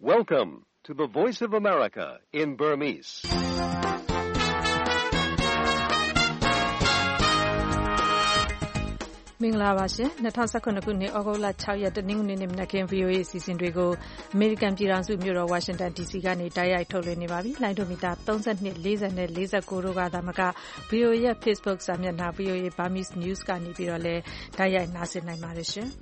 Welcome to the Voice of America in Burmese. ။မင်္ဂလာပါရှင်။2019ခုနှစ်ဩဂုတ်လ6ရက်တနင်္ဂနွေနေ့မနက်ခင်း VOA အစီအစဉ်တွေကိုအမေရိကန်ပြည်ထောင်စုမြို့တော်ဝါရှင်တန် DC ကနေတိုက်ရိုက်ထုတ်လွှင့်နေပါပြီ။လိုင်းဒိုမီတာ32 40နဲ့49တို့ကသာမက VOA ရဲ့ Facebook စာမျက်နှာ VOA Burmese News ကနေပြီးတော့လည်းတိုက်ရိုက်နားဆင်နိုင်ပါတယ်ရှင်။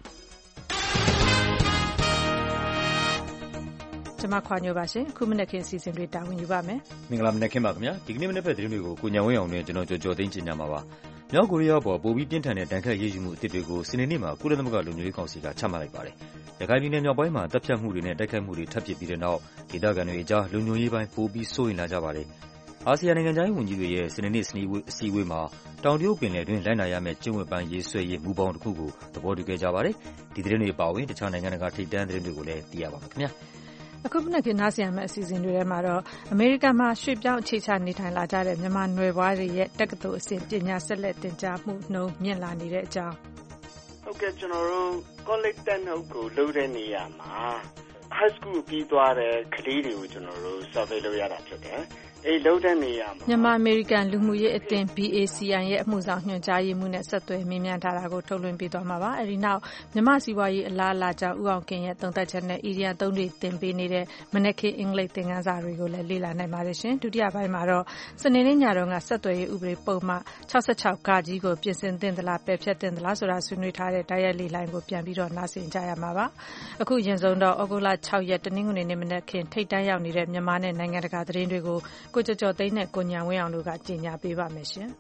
ကျွန်မခွာညိုပါရှင်ခုမနက်ခင်းအစီအစဉ်တွေတာဝန်ယူပါမယ်မင်္ဂလာမနက်ခင်းပါခင်ဗျာဒီကနေ့မနက်ဖက်သတင်းတွေကိုကိုညံဝင်းအောင်နဲ့ကျွန်တော်ကြော်သိန်းကျင်ကြမှာပါမြောက်ကိုရီးယားပေါ်ပိုပြီးပြင်းထန်တဲ့တန်ခတ်ရေးယူမှုအသစ်တွေကိုစနေနေ့မှာကုလသမဂ္ဂလုံခြုံရေးကောင်စီကချမှတ်လိုက်ပါတယ်ရခိုင်ပြည်နယ်မြောက်ပိုင်းမှာတပ်ဖြတ်မှုတွေနဲ့တိုက်ခိုက်မှုတွေထပ်ဖြစ်ပြီးတဲ့နောက်ဒေသခံတွေအကြားလုံခြုံရေးပိုင်းပိုပြီးစိုးရိမ်လာကြပါတယ်အာဆီယံနိုင်ငံခြားရေးဝန်ကြီးတွေရဲ့စနေနေ့အစည်းအဝေးမှာတောင်တရုတ်ပင်လယ်တွင်လိုက်နာရမယ့်ကျင့်ဝတ်ပိုင်းရေးဆွဲရေးမူပေါင်းတစ်ခုကိုသဘောတူခဲ့ကြပါတယ်ဒီသတင်းတွေပါဝင်တခြားနိုင်ငံတကာထိပ်တန်းသတင်းတွေကိုလည်းသိရပါမယ်ခင်ဗျာအခုမနက်ခင်းနားဆင်ရမယ့်အစီအစဉ်တွေထဲမှာတော့အမေရိကန်မှာရွှေ့ပြောင်းအခြေချနေထိုင်လာကြတဲ့မြန်မာနွယ်ဖွားတွေရဲ့တက္ကသိုလ်အဆင့်ပညာဆက်လက်သင်ကြားမှုနှုန်းမြင့်လာနေတဲ့အကြောင်းဟုတ်ကဲ့ကျွန်တော်တို့ college တက်နှုတ်ကိုလုပ်တဲ့နေရာမှာ high school ပြီးသွားတဲ့ကလေးတွေကိုကျွန်တော်တို့ survey လုပ်ရတာဖြစ်တယ်လုပ်တဲ့နေရာမှာမြန်မာအမေရိကန်လူမှုရေးအသင်း BACI ရဲ့အမှုဆောင်ညွှန်ကြားရေးမှူးနဲ့ဆက်သွယ်မေးမြန်းထားတာကိုထုတ်လွှင့်ပေးသွားမှာပါအဲဒီနောက်မြန်မာစီးပွားရေးအလားအလာကြောင့်ဦးအောင်ကင်ရဲ့သုံးသပ်ချက်နဲ့ EDN 3တွေသင်ပေးနေတဲ့မနက်ခင်းအင်္ဂလိပ်သင်ခန်းစာတွေကိုလည်းလေ့လာနိုင်ပါတယ်ရှင်ဒုတိယပိုင်းမှာတော့စနေနေ့ညတော့ကဆက်သွယ်ရေးဥပဒေပုံမှန်66ကကြီးကိုပြင်ဆင်သင့်သလားပယ်ဖျက်သင့်သလားဆိုတာဆွေးနွေးထားတဲ့တိုက်ရိုက်လေ့လာကိုပြန်ပြီးတော့နားဆင်ကြရမှာပါအခုရင်ဆုံးတော့ဩဂုတ်လ6ရက်တနင်္ဂနွေနေ့မနက်ခင်းထိပ်တန်းရောက်နေတဲ့မြန်မာနဲ့နိုင်ငံတကာသတင်းတွေကိုကိုကျော်သိန်းနဲ့ကိုညံဝင်းအောင်တို့ကတင်ပြပေးပါမယ်ရှင်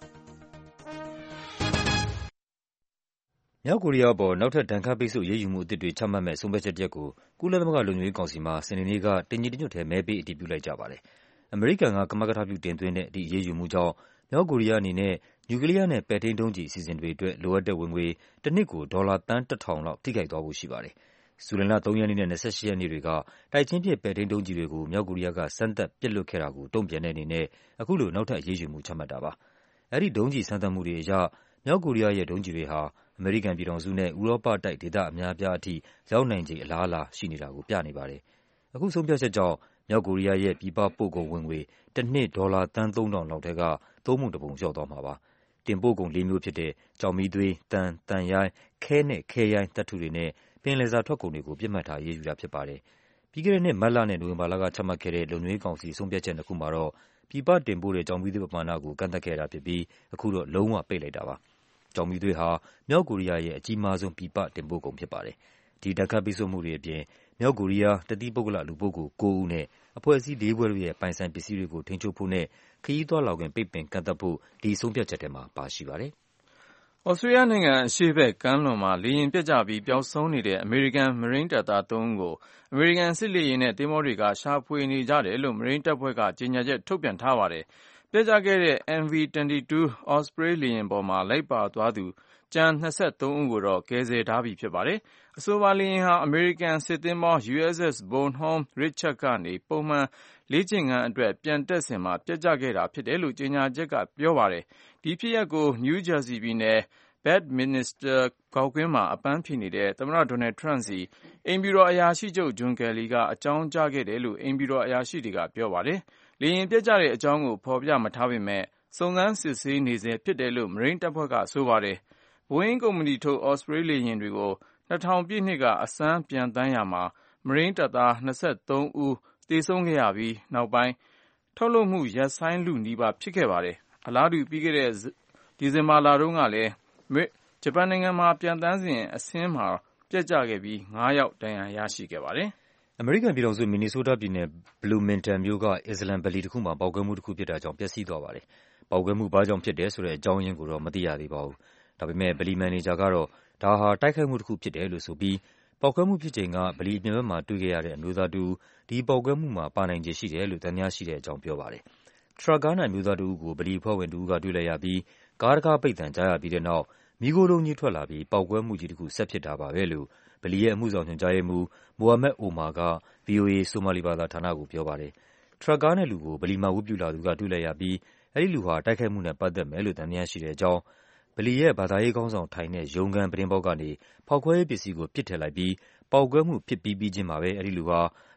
။မြောက်ကိုရီးယားပေါ်နောက်ထပ်ဒဏ်ခတ်ပိတ်ဆို့ရေးယူမှုအသစ်တွေချမှတ်မဲ့ဆုံးဖြတ်ချက်တရက်ကိုကုလသမဂ္ဂလုံခြုံရေးကောင်စီမှာစနေနေ့ကတညီတညွတ်ထဲမဲပေးအတည်ပြုလိုက်ကြပါတယ်။အမေရိကန်ကကမကထပြုတင်သွင်းတဲ့ဒီရေးယူမှုကြောင့်မြောက်ကိုရီးယားအနေနဲ့နျူကလ িয়ার နဲ့ပဲ့ထိန်းဒုံးကျည်အစီအစဉ်တွေအတွက်လိုအပ်တဲ့ဝင်ငွေတစ်နှစ်ကိုဒေါ်လာသန်း 1,000 လောက်ထိခိုက်သွားဖို့ရှိပါတယ်။ဇူလိုင်လ 3 ရက်နေ့နဲ့ 28 ရက်နေ့တွေကတိုက်ချင်းပစ်ပဲ့ထိန်းဒုံးကျည်တွေကိုမြောက်ကိုရီးယားကစမ်းသပ်ပစ်လွှတ်ခဲ့တာကိုတုံ့ပြန်တဲ့အနေနဲ့အခုလိုနောက်ထပ်အရေးယူမှုချမှတ်တာပါ။အဲဒီဒုံးကျည်စမ်းသပ်မှုတွေအရမြောက်ကိုရီးယားရဲ့ဒုံးကျည်တွေဟာအမေရိကန်ပြည်ထောင်စုနဲ့ဥရောပတိုက်ဒေသအများအပြားအထိရောက်နိုင်ခြေအလားအလာရှိနေတာကိုပြနေပါတယ်။အခုဆုံးဖြတ်ချက်ကြောင့်မြောက်ကိုရီးယားရဲ့ပြည်ပပို့ကုန်ဝင်ငွေတစ်နှစ်ဒေါ်လာသန်း 3,000 လောက်ထဲကသုံးပုံတစ်ပုံလျော့သွားမှာပါ။တင်ပို့ကုန်၄မျိုးဖြစ်တဲ့ကျောက်မီးသွေး၊သံ၊သံရိုင်း၊ခဲနဲ့ခဲရိုင်းသတ္တုတွေနဲ့ပင်လယ်စာထွက်ကုန်တွေကိုပစ်မှတ်ထားအရေးယူတာဖြစ်ပါတယ်။ပြီးခဲ့တဲ့နှစ်မတ်လနဲ့နိုဝင်ဘာလကချမှတ်ခဲ့တဲ့လုံခြုံရေးကောင်စီဆုံးဖြတ်ချက်နှစ်ခုမှာတော့ပြည်ပတင်ပို့တဲ့ကျောက်မီးသွေးပမာဏကိုကန့်သတ်ခဲ့တာဖြစ်ပြီးအခုတော့လုံးဝပိတ်လိုက်တာပါ။ကျောက်မီးသွေးဟာမြောက်ကိုရီးယားရဲ့အကြီးမားဆုံးပြည်ပတင်ပို့ကုန်ဖြစ်ပါတယ်။ဒီဒဏ်ခတ်ပိတ်ဆို့မှုတွေအပြင်မြောက်ကိုရီးယားတသီးပုဂ္ဂလလူပုဂ္ဂိုလ်9ဦးနဲ့အဖွဲ့အစည်း4ဖွဲ့တို့ရဲ့ပိုင်ဆိုင်ပစ္စည်းတွေကိုထိန်းချုပ်ဖို့နဲ့ခရီးသွားလာခွင့်ပိတ်ပင်ကန့်သတ်ဖို့ဒီဆုံးဖြတ်ချက်ထဲမှာပါရှိပါတယ်။ဩစတြေးလျနိုင်ငံအရှေ့ဘက်ကမ်းလွန်မှာလေယာဉ်ပျက်ကျပြီးပျောက်ဆုံးနေတဲ့အမေရိကန်မရိန်းတပ်သား3ဦးကိုအမေရိကန်စစ်လေယာဉ်နဲ့သင်္ဘောတွေကရှာဖွေနေကြတယ်လို့မရိန်းတပ်ဖွဲ့ကကြေညာချက်ထုတ်ပြန်ထားပါတယ်။ပျက်ကျခဲ့တဲ့ MV-22 Osprey လေယာဉ်ပေါ်မှာလိုက်ပါသွားသူကျန်23ဦးကိုတော့ကယ်ဆယ်ထားပြီဖြစ်ပါတယ်။အဆိုပါလေယာဉ်ဟာအမေရိကန်စစ်သင်္ဘော USS Bonhomme Richard ကနေပုံမှန်လေ့ကျင့်ခန်းအတွက်ပြန်တက်စဉ်မှာပျက်ကျခဲ့တာဖြစ်တယ်လို့ကြေညာချက်ကပြောပါတယ်။ဒီဖြစ်ရပ်ကိုနယူးဂျာစီပြည်နယ်Bedminster ဂေါက်ကွင်းမှာအပန်းဖြေနေတဲ့သမ္မတဒေါ်နယ်ထရမ့်ဆီအိမ်ဖြူတော်အရာရှိချုပ်ဂျွန်ကယ်လီကအကြောင်းကြားခဲ့တယ်လို့အိမ်ဖြူတော်အရာရှိတွေကပြောပါတယ်။လေယာဉ်ပျက်ကျတဲ့အကြောင်းကိုဖော်ပြမထားပေမဲ့စုံစမ်းစစ်ဆေးနေဆဲဖြစ်တယ်လို့မရိန်းတပ်ဖွဲ့ကဆိုပါတယ်။ Boeing ကုမ္ပဏီထုတ် Osprey လေယာဉ်တွေကို2000ပြည့်နှစ်ကအစမ်းပျံသန်းရာမှာမရိန်းတပ်သား23ဦးသေဆုံးခဲ့ရပြီးနောက်ပိုင်းထုတ်လုပ်မှုရပ်ဆိုင်းလုနီးပါးဖြစ်ခဲ့ပါတယ်။အလားတူပြီးခဲ့တဲ့ဒီဇင်ဘာလတုန်းကလည်းဂျပန်နိုင်ငံမှာပျံသန်းစဉ်အဆင်းမှာပျက်ကျခဲ့ပြီး9ယောက်ဒဏ်ရာရရှိခဲ့ပါတယ်။အမေရိကန်ပြည်ထောင်စုမင်နီဆိုးတားပြည်နယ်ဘလူမင်တန်မြို့ကအစ္စလမ်ဗလီတစ်ခုမှာပေါက်ကွဲမှုတစ်ခုဖြစ်တာကြောင့်ပျက်စီးသွားပါတယ်။ပေါက်ကွဲမှုဘာကြောင့်ဖြစ်တယ်ဆိုတဲ့အကြောင်းရင်းကိုတော့မသိရသေးပါဘူး။ဒါပေမဲ့ဗလီမန်နေဂျာကတော့ဒါဟာတိုက်ခိုက်မှုတစ်ခုဖြစ်တယ်လို့ဆိုပြီးပေါက်ကွဲမှုဖြစ်ချိန်ကဗလီအပြင်ဘက်မှာတွေ့ခဲ့ရတဲ့အမျိုးသားတူဒီပေါက်ကွဲမှုမှာပါနိုင်ခြေရှိတယ်လို့သံသယရှိတဲ့အကြောင်းပြောပါတယ်။ထရပ်ကားနဲ့အမျိုးသားတူကိုဗလီအဖွဲ့ဝင်တူကတွေ့လိုက်ရပြီးကားတကားပိတ်သံကြားရပြီးတဲ့နောက်မီးခိုးလုံးကြီးထွက်လာပြီးပေါက်ကွဲမှုကြီးတစ်ခုဆက်ဖြစ်တာပါပဲလို့ဗလီရဲ့အမှုဆောင်ညွှန်ကြားရေးမှူးမိုဟာမက်အိုမာက VOA ဆိုမာလီဘာသာဌာနကိုပြောပါတယ်။ထရပ်ကားနဲ့လူကိုဗလီမှာဝတ်ပြုလာသူကတွေ့လိုက်ရပြီးအဲဒီလူဟာတိုက်ခိုက်မှုနဲ့ပတ်သက်မယ်လို့သံသယရှိတဲ့အကြောင်းဗလီရဲ့ဘာသာရေးခေါင်းဆောင်ထိုင်တဲ့ရုံးခန်းပြတင်းပေါက်ကနေဖောက်ခွဲရေးပစ္စည်းကိုပစ်ထည့်လိုက်ပြီးပေါက်ကွဲမှုဖြစ်ပြီးချင်းမှာပဲအဲဒီလူဟာ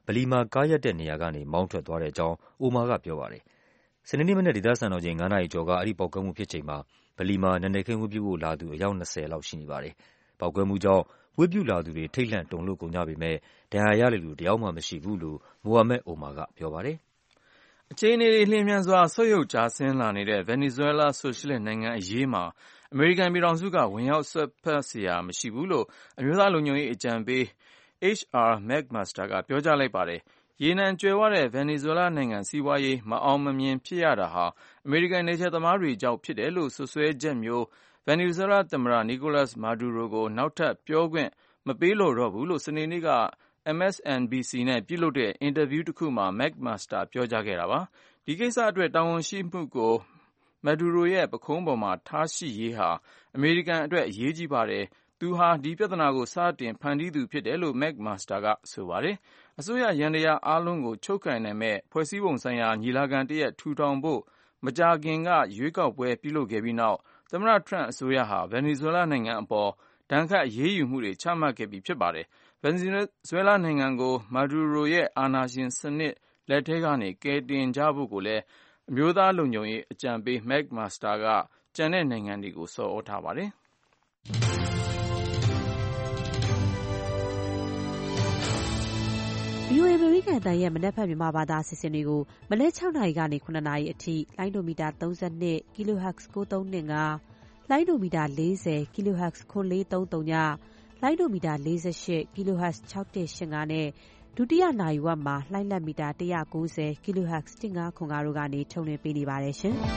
ဗလီမှာကားရပ်တဲ့နေရာကနေမောင်းထွက်သွားတဲ့အကြောင်း အိုမာကပြောပါတယ်။စနေနေ့မနက်ဒေသစံတော်ချိန် 9 နာရီကျော်ကအဲဒီပေါက်ကွဲမှုဖြစ်ချိန်မှာဗလီမှာနံနက်ခင်းဝတ်ပြုဖို့လာသူအယောက် 20 လောက်ရှိနေပါတယ်။ပေါက်ကွဲမှုကြောင့်ဝတ်ပြုလာသူတွေထိတ်လန့်တုန်လှုပ်ကုန်ကြပေမဲ့ဒဏ်ရာရသူတယောက်မှမရှိဘူးလို့မိုဟာမက်အိုမာကပြောပါတယ်။အခြေအနေတွေလျင်မြန်စွာဆုတ်ယုတ်ကျဆင်းလာနေတဲ့ဗင်နီဇွဲလားဆိုရှယ်လစ်နိုင်ငံအရေးမှာအမေရိကန်ပြည်ထောင်စုကဝင်ရောက်စွက်ဖက်စရာမရှိဘူးလို့အမျိုးသားလုံခြုံရေးအကြံပေး H.R. McMaster ကပြောကြားလိုက်ပါတယ်။ရေနံကြွယ်ဝတဲ့ဗင်နီဇွဲလားနိုင်ငံစီးပွားရေးမအောင်မမြင်ဖြစ်ရတာဟာအမေရိကန်နယ်ချဲသမားတွေကြောင့်ဖြစ်တယ်လို့စွပ်စွဲချက်မျိုးဗင်နီဇွဲလားသမ္မတနီကိုလပ်စ်မာဒူရိုကိုနောက်ထပ်ပြောခွင့်မပေးလိုတော့ဘူးလို့စနေနေ့ကMSNBC နဲ့ပြုလုပ်တဲ့အင်တာဗျူးတစ်ခုမှာ McMaster ပြောကြားခဲ့တာပါ။ဒီကိစ္စအတွက်တာဝန်ရှိမှုကိုမဒူရိုရဲ့ပခုံးပေါ်မှာထားရှိရေးဟာအမေရိကန်အတွက်အရေးကြီးပါတယ်။သူဟာဒီပြဿနာကိုစတင်ဖန်တီးသူဖြစ်တယ်လို့ McMaster ကဆိုပါတယ်။အစိုးရယန္တရားအားလုံးကိုချုပ်ကိုင်နိုင်မဲ့ဖွဲ့စည်းပုံဆိုင်ရာညီလာခံတစ်ရပ်ထူထောင်ဖို့မကြာခင်ကရွေးကောက်ပွဲပြုလုပ်ခဲ့ပြီးနောက်သမ္မတထရန့်အစိုးရဟာဗင်နီဇွဲလားနိုင်ငံအပေါ်ဒဏ်ခတ်အရေးယူမှုတွေချမှတ်ခဲ့ပြီးဖြစ်ပါတယ်။ဗင်နီဇွဲလားနိုင်ငံကိုမာဒူရိုရဲ့အာဏာရှင်စနစ်လက်ထဲကနေကယ်တင်ကြဖို့ကိုလည်းအမျိုးသားလုံခြုံရေးအကြံပေး McMaster ကကျန်တဲ့နိုင်ငံတွေကိုဆော်ဩထားပါတယ်။ VOA အမေရိကန်အသံရဲ့မနက်ဖြန်မြန်မာဘာသာအစီအစဉ်တွေကိုမနက် 6 နာရီကနေ 9 နာရီအထိလိုင်းဒိုမီတာ 32 kHz 9325 လိုင်းဒိုမီတာ 40 kHz 9430ညလိုင်းဒိုမီတာ48 kHz 6185နဲ့ဒုတိယနာရီဝက်မှာလှိုင်းလက်မီတာ190 kHz 1505တို့ကနေထုတ်လွှင့်ပေးနေပါတယ်ရှင်။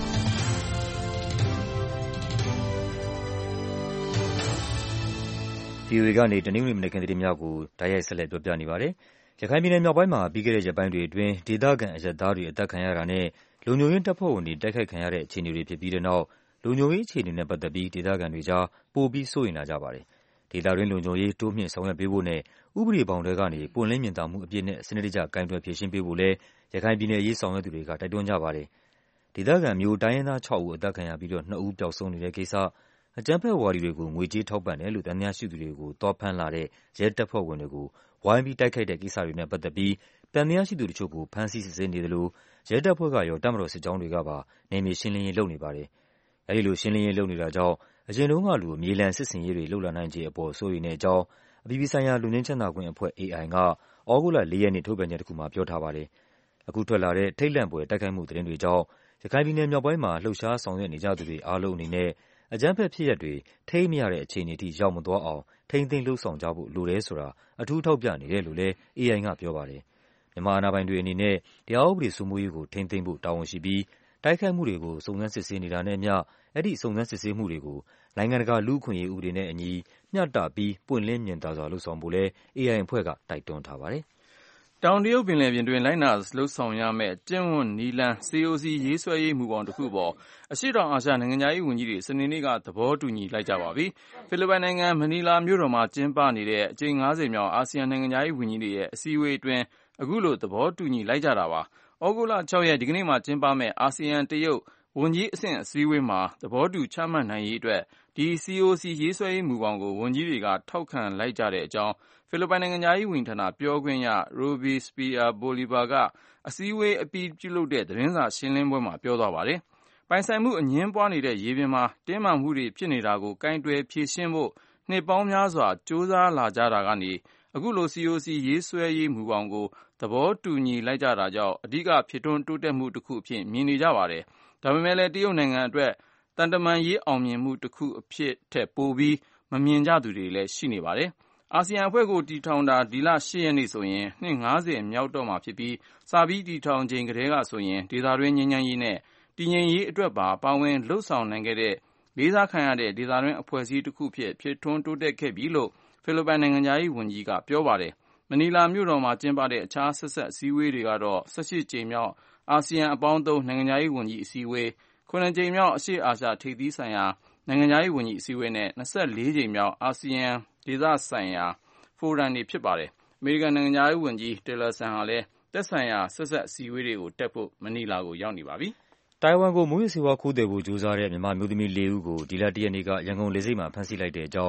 VOA ကနေတနင်္ဂနွေမနက်ခင်းသတင်းများကိုတိုက်ရိုက်ဆက်လက်ပြောပြနေပါတယ်။ရခိုင်ပြည်နယ်မြောက်ပိုင်းမှာပြီးခဲ့တဲ့ရက်ပိုင်းတွေအတွင်းဒေသခံအရပ်သားတွေအသတ်ခံရတာနဲ့လုံခြုံရေးတပ်ဖွဲ့ဝင်တွေတိုက်ခိုက်ခံရတဲ့အခြေအနေတွေဖြစ်ပြီးတဲ့နောက်လုံခြုံရေးအခြေအနေနဲ့ပတ်သက်ပြီးဒေသခံတွေကြားပိုပြီးစိုးရိမ်လာကြပါတယ်။ဒေသတွင်းလုံခြုံရေးတိုးမြှင့်ဆောင်ရွက်ပေးဖို့နဲ့ဥပဒေဘောင်တွေကနေပွင့်လင်းမြင်သာမှုအပြည့်နဲ့စနစ်တကျကိုင်တွယ်ဖြေရှင်းပေးဖို့လည်းရခိုင်ပြည်နယ်အရေးဆောင်ရွက်သူတွေကတိုက်တွန်းကြပါတယ်။ဒေသခံမျိုးတိုင်းရင်းသား 6 ဦးအသတ်ခံရပြီးတော့2 ဦးပျောက်ဆုံးနေတဲ့ကိစ္စအကြမ်းဖက်ဝါဒီတွေကိုငွေကြေးထောက်ပံ့တယ်လို့သံသယရှိသူတွေကိုတောဖမ်းလာတဲ့ရဲတပ်ဖွဲ့ဝင်တွေကိုဝိုင်းပြီးတိုက်ခိုက်တဲ့ကိစ္စတွေနဲ့ပတ်သက်ပြီးသံသယရှိသူတချို့ကိုဖမ်းဆီးစစ်ဆေးနေသလိုရဲတပ်ဖွဲ့ကရောတပ်မတော်စစ်ကြောင်းတွေကပါနယ်မြေရှင်းလင်းရေးလုပ်နေပါတယ်။အဲဒီလိုရှင်းလင်းရေးလုပ်နေတာကြောင့်အရင်တုန်းကလိုမြေလံစစ်ဆင်ရေးတွေလုပ်လာနိုင်ခြေအပေါ်စိုးရိမ်တဲ့အကြောင်းအပြည်ပြည်ဆိုင်ရာလူငင်းချမ်းသာခွင့်အဖွဲ့ AI ကဩဂုတ်လ 4 ရက်နေ့ထုတ်ပြန်ချက်တစ်ခုမှာပြောထားပါတယ်။အခုထွက်လာတဲ့ထိတ်လန့်ဖွယ်တိုက်ခိုက်မှုသတင်းတွေကြောင့်ရခိုင်ပြည်နယ်မြောက်ပိုင်းမှာလှုပ်ရှားဆောင်ရွက်နေကြသူတွေအားလုံးအနေနဲ့အကြမ်းဖက်ဖြစ်ရပ်တွေထိန်းမရတဲ့အခြေအနေထိရောက်မသွားအောင်ထိန်းသိမ်းလှုံ့ဆော်ကြဖို့လိုတယ်ဆိုတာအထူးထောက်ပြနေတယ်လို့လည်း AI ကပြောပါတယ်။မြန်မာအာဏာပိုင်တွေအနေနဲ့တရားဥပဒေစိုးမိုးရေးကိုထိန်းသိမ်းဖို့တာဝန်ရှိပြီးတိုက်ခိုက်မှုတွေကိုစုံစမ်းစစ်ဆေးနေတာနဲ့အမျှအဲဒီစုံစမ်းစစ်ဆေးမှုတွေကိုနိုင်ငံတကာလူ့အခွင့်အရေးဥပဒေနဲ့အညီမျှတပြီးပွင့်လင်းမြင်သာစွာလုပ်ဆောင်ဖို့လည်း AI အဖွဲ့ကတိုက်တွန်းထားပါတယ်။တောင်တရုတ်ပင်လယ်ပြင်တွင်လိုက်နာလုပ်ဆောင်ရမယ့်ကျင့်ဝတ်နည်းလမ်း COC ရေးဆွဲရေးမူဘောင်တစ်ခုပေါ်အရှေ့တောင်အာရှနိုင်ငံခြားရေးဝန်ကြီးတွေစနေနေ့ကသဘောတူညီလိုက်ကြပါပြီ။ဖိလစ်ပိုင်နိုင်ငံမနီလာမြို့တော်မှာကျင်းပနေတဲ့အကြိမ် 50 မြောက်အာဆီယံနိုင်ငံခြားရေးဝန်ကြီးတွေရဲ့အစည်းအဝေးအတွင်းအခုလိုသဘောတူညီလိုက်ကြတာပါ။ဩဂုတ်လ 6 ရက်ဒီကနေ့မှာကျင်းပမယ့်အာဆီယံတရုတ်ဝန်ကြီးအဆင့်အစည်းအဝေးမှာသဘောတူချမှတ်နိုင်ရေးအတွက်ဒီ COC ရေးဆွဲရေးမူဘောင်ကိုဝန်ကြီးတွေကထောက်ခံလိုက်ကြတဲ့အကြောင်းဖိလစ်ပိုင်နိုင်ငံခြားရေးဝန်ကြီးဌာနပြောခွင့်ရ Robespierre Bolivar ကအစည်းအဝေးအပြီးပြုလုပ်တဲ့သတင်းစာရှင်းလင်းပွဲမှာပြောသွားပါတယ်။ပိုင်ဆိုင်မှုအငြင်းပွားနေတဲ့ရေပြင်မှာတင်းမာမှုတွေဖြစ်နေတာကိုကိုင်တွယ်ဖြေရှင်းဖို့နှစ်ပေါင်းများစွာကြိုးစားလာကြတာကနေအခုလို COC ရေးဆွဲရေးမူဘောင်ကိုသဘောတူညီလိုက်ကြတာကြောင့်အဓိကဖြစ်ထွန်းတိုးတက်မှုတစ်ခုအဖြစ်မြင်နေကြပါတယ်။ဒါပေမဲ့လည်းတရုတ်နိုင်ငံအတွက်တန်တမန်ရေးအောင်မြင်မှုတစ်ခုအဖြစ်ထက်ပိုပြီးမမြင်ကြသူတွေလည်းရှိနေပါတယ်။အာဆီယံအဖွဲ့ကိုတည်ထောင်တာဒီလ 8 ရက်နေ့ဆိုရင်နှစ် 50 မြောက်တော့မှာဖြစ်ပြီးစာပြီးတည်ထောင်ချိန်ကတည်းကဆိုရင်ဒေသတွင်းငြိမ်းချမ်းရေးနဲ့တည်ငြိမ်ရေးအတွက်ပါဝင်လှုပ်ဆောင်နိုင်ခဲ့တဲ့လေးစားခံရတဲ့ဒေသတွင်းအဖွဲ့အစည်းတစ်ခုဖြစ်ထွန်းတိုးတက်ခဲ့ပြီလို့ဖိလစ်ပိုင်နိုင်ငံခြားရေးဝန်ကြီးကပြောပါတယ်။မနီလာမြို့တော်မှာကျင်းပတဲ့အခြားဆက်စပ်အစည်းအဝေးတွေကတော့ 18 ကြိမ်မြောက်အာဆီယံအပေါင်းသုံးနိုင်ငံခြားရေးဝန်ကြီးအစည်းအဝေး 9 ကြိမ်မြောက်အရှေ့အာရှထိပ်သီးဆိုင်ရာနိုင်ငံခြားရေးဝန်ကြီးအစည်းအဝေးနဲ့ 24 ကြိမ်မြောက်အာဆီယံဒေသဆိုင်ရာဖိုရမ်တွေဖြစ်ပါတယ်။အမေရိကန်နိုင်ငံခြားရေးဝန်ကြီး Tillerson ဟာလည်းသက်ဆိုင်ရာဆက်စပ်အစည်းအဝေးတွေကိုတက်ဖို့မနီလာကိုရောက်နေပါပြီ။တိုင်ဝမ်ကိုမူးယစ်ဆေးဝါးခိုးသယ်ဖို့ကြိုးစားတဲ့မြန်မာအမျိုးသမီး 4 ဦးကိုဒီလ 1 ရက်နေ့ကရန်ကုန်လေဆိပ်မှာဖမ်းဆီးလိုက်တဲ့အကြောင်း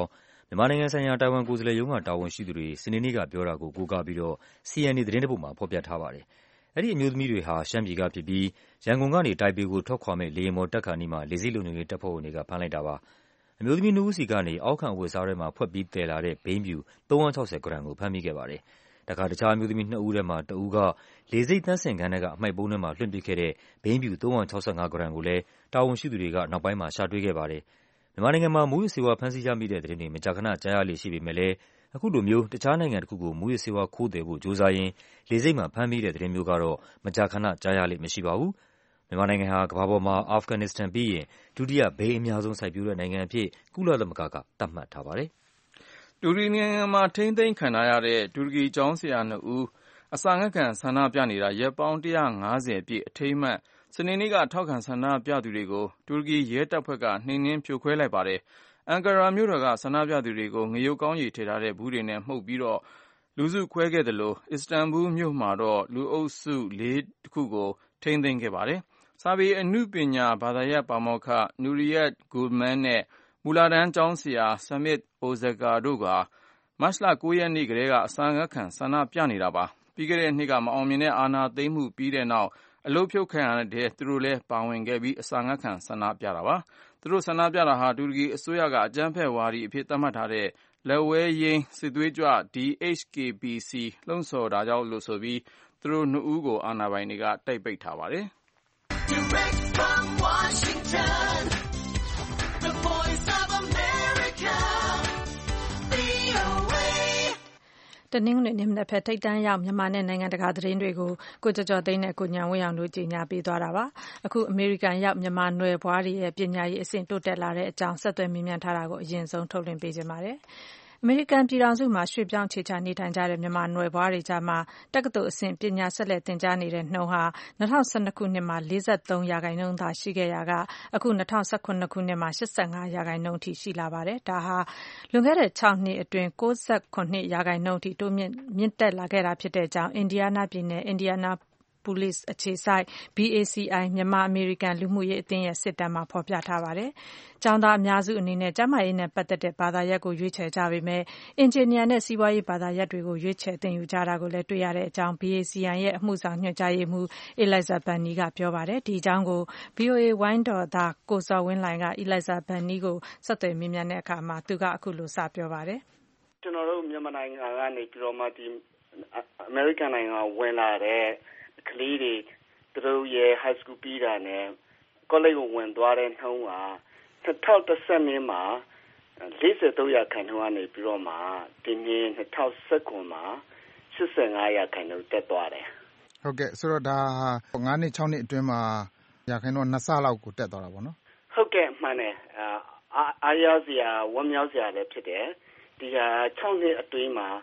မြန်မာနိုင်ငံဆိုင်ရာတိုင်ဝမ်ကိုယ်စားလှယ်ရုံးကတာဝန်ရှိသူတွေစနေနေ့ကပြောတာကိုကိုးကားပြီးတော့ CNA သတင်းတစ်ပုဒ်မှာဖော်ပြထားပါတယ်။အဲဒီအမျိုးသမီးတွေဟာရှမ်းပြည်ကဖြစ်ပြီးရန်ကုန်ကနေတိုင်ပေကိုထွက်ခွာမဲ့လေယာဉ်ပေါ်တက်ခါနီးမှာလေဆိပ်လုံခြုံရေးတပ်ဖွဲ့ဝင်တွေကဖမ်းလိုက်တာပါ။အမျိုးသမီး2ဦးစီကနေအောက်ခံအဝတ်အစားထဲမှာဖွက်ပြီးသယ်လာတဲ့ဘိန်းဖြူ360 ဂရမ်ကိုဖမ်းမိခဲ့ပါတယ်။တခါတခြားအမျိုးသမီး2ဦးထဲမှာ1ဦးကလေဆိပ်သန့်စင်ခန်းထဲကအမှိုက်ပုံးထဲမှာလွှင့်ပစ်ခဲ့တဲ့ဘိန်းဖြူ365 ဂရမ်ကိုလည်းတာဝန်ရှိသူတွေကနောက်ပိုင်းမှာရှာတွေ့ခဲ့ပါတယ်။မြန်မာနိုင်ငံမှာမူးယစ်ဆေးဝါးဖမ်းဆီးရမိတဲ့သတင်းတွေမကြာခဏကြားရလေ့ရှိပေမဲ့လည်းအခုလိုမျိုးတခြားနိုင်ငံတစ်ခုကိုမူးယစ်ဆေးဝါးခိုးသယ်ဖို့ကြိုးစားရင်လေဆိပ်မှာဖမ်းမိတဲ့သတင်းမျိုးကတော့မကြာခဏကြားရလေ့မရှိပါဘူး။မြန်မာနိုင်ငံဟာကမ္ဘာပေါ်မှာအာဖဂန်နစ္စတန်ပြီးရင်ဒုတိယဘိန်းအများဆုံးစိုက်ပျိုးတဲ့နိုင်ငံအဖြစ်ကုလသမဂ္ဂကသတ်မှတ်ထားပါတယ်။တူရကီနိုင်ငံမှာထိန်းသိမ်းခံထားရတဲ့တူရကီကျောင်းဆရာ2ဦးအစာငတ်ခံဆန္ဒပြနေတာရက်ပေါင်း150ပြည့်အထိမ်းအမှတ်စနေနေ့ကထောက်ခံဆန္ဒပြသူတွေကိုတူရကီရဲတပ်ဖွဲ့ကနှိမ်နင်းဖြိုခွဲလိုက်ပါတယ်။အန်ကာရာမြို့တော်ကဆန္ဒပြသူတွေကိုငရုတ်ကောင်းရည်ထည့်ထားတဲ့ဘူးတွေနဲ့မှုတ်ပြီးတော့လူစုခွဲခဲ့သလိုအစ္စတန်ဘူလ်မြို့မှာတော့လူအုပ်စု4ခုကိုထိန်းသိမ်းခဲ့ပါတယ်။စာပေအနုပညာဘာသာရပ်ပါမောက္ခနူရီယတ်ဂူလ်မန်နဲ့မူလာတန်းကျောင်းဆရာဆမစ်အိုဇကာတို့ကမတ်လ9ရက်နေ့ကတည်းကအစာငတ်ခံဆန္ဒပြနေတာပါ။ပြီးခဲ့တဲ့နှစ်ကမအောင်မြင်တဲ့အာဏာသိမ်းမှုပြီးတဲ့နောက်အလုပ်ဖြုတ်ခံရတဲ့သူတို့လည်းပါဝင်ခဲ့ပြီးအစာငတ်ခံဆန္ဒပြတာပါ။သူတို့ဆန္ဒပြတာဟာတူရကီအစိုးရကအကြမ်းဖက်ဝါဒီအဖြစ်သတ်မှတ်ထားတဲ့လက်ဝဲယိမ်းစစ်သွေးကြွ DHKPC လှုံ့ဆော်တာကြောင့်လို့ဆိုပြီးသူတို့2ဦးကိုအာဏာပိုင်တွေကတိုက်ပိတ်ထားပါတယ်။ Direct from Washington, the voice of America, VOA တနင်္ဂနွေနေ့မနက်ဖက်ထိပ်တန်းရောက်မြန်မာနဲ့နိုင်ငံတကာသတင်းတွေကိုကိုကျော်ကျော်သိန်းနဲ့ကိုညံဝင်းအောင်တို့ကြီးညာပေးသွားတာပါ။အခုအမေရိကန်ရောက်မြန်မာနွယ်ဘွားတွေရဲ့ပညာရေးအဆင့်တိုးတက်လာတဲ့အကြောင်းဆက်သွယ်မြင်မြန်ထားတာကိုအရင်ဆုံးထုတ်လွှင့်ပေးခြင်းပါတယ်။အမေရိကန်ပြည်ထောင်စုမှာရွှေ့ပြောင်းခြေချနေထိုင်ကြတဲ့မြန်မာနွယ်ဘွားတွေကြားမှာတက္ကသိုလ်အဆင့်ပညာဆက်လက်သင်ကြားနေတဲ့နှုန်းဟာ2012ခုနှစ်မှာ43%သာရှိခဲ့ရာကအခု2018ခုနှစ်မှာ85%အထိရှိလာပါတယ်။ဒါဟာလွန်ခဲ့တဲ့6နှစ်အတွင်း69%အထိတိုးမြင့်တက်လာခဲ့တာဖြစ်တဲ့အကြောင်းအင်ဒီယားနားပြည်နယ်အင်ဒီယားနားpolice အခြေစိုက် BACI မြန်မာအမေရိကန်လူမှုရေးအသင်းရဲ့စစ်တမ်းမှာဖော်ပြထားပါတယ်။ကျောင်းသားအများစုအနေနဲ့ကျန်းမာရေးနဲ့ပတ်သက်တဲ့ဘာသာရပ်ကိုရွေးချယ်ကြပေမဲ့အင်ဂျင်နီယာနဲ့စီးပွားရေးဘာသာရပ်တွေကိုရွေးချယ်သင်ယူကြတာကိုလည်းတွေ့ရတဲ့အကြောင်း BACI ရဲ့အမှုဆောင်ညွှန်ကြားရေးမှူး Eliza Bunny ကပြောပါတယ်။ဒီအကြောင်းကို VOA ဝိုင်းတော်သားကိုဇော်ဝင်းလှိုင်က Eliza Bunny ကိုဆက်သွယ်မေးမြန်းတဲ့အခါမှာသူကအခုလိုစပြောပါတယ်။ကျွန်တော်တို့မြန်မာနိုင်ငံကနေပြီးတော့မှဒီအမေရိကန်နိုင်ငံဝင်လာတဲ့ကလေးတွေသူတို့ရဲ့ high school ပြီးတာနဲ့ college ကိုဝင်သွားတဲ့နှုန်းက2010မှာ43%ကနေပြီးတော့မှဒီနေ့2019မှာ85%တက်သွားတယ်။ဟုတ်ကဲ့ဆိုတော့ဒါ9နှစ်6နှစ်အတွင်းမှာရာခိုင်နှုန်း2ဆလောက်ကိုတက်သွားတာပေါ့နော်။ဟုတ်ကဲ့မှန်တယ်။အားရစရာဝမ်းမြောက်စရာလည်းဖြစ်တယ်။ဒီဟာ6နှစ်အတွင်းမှာ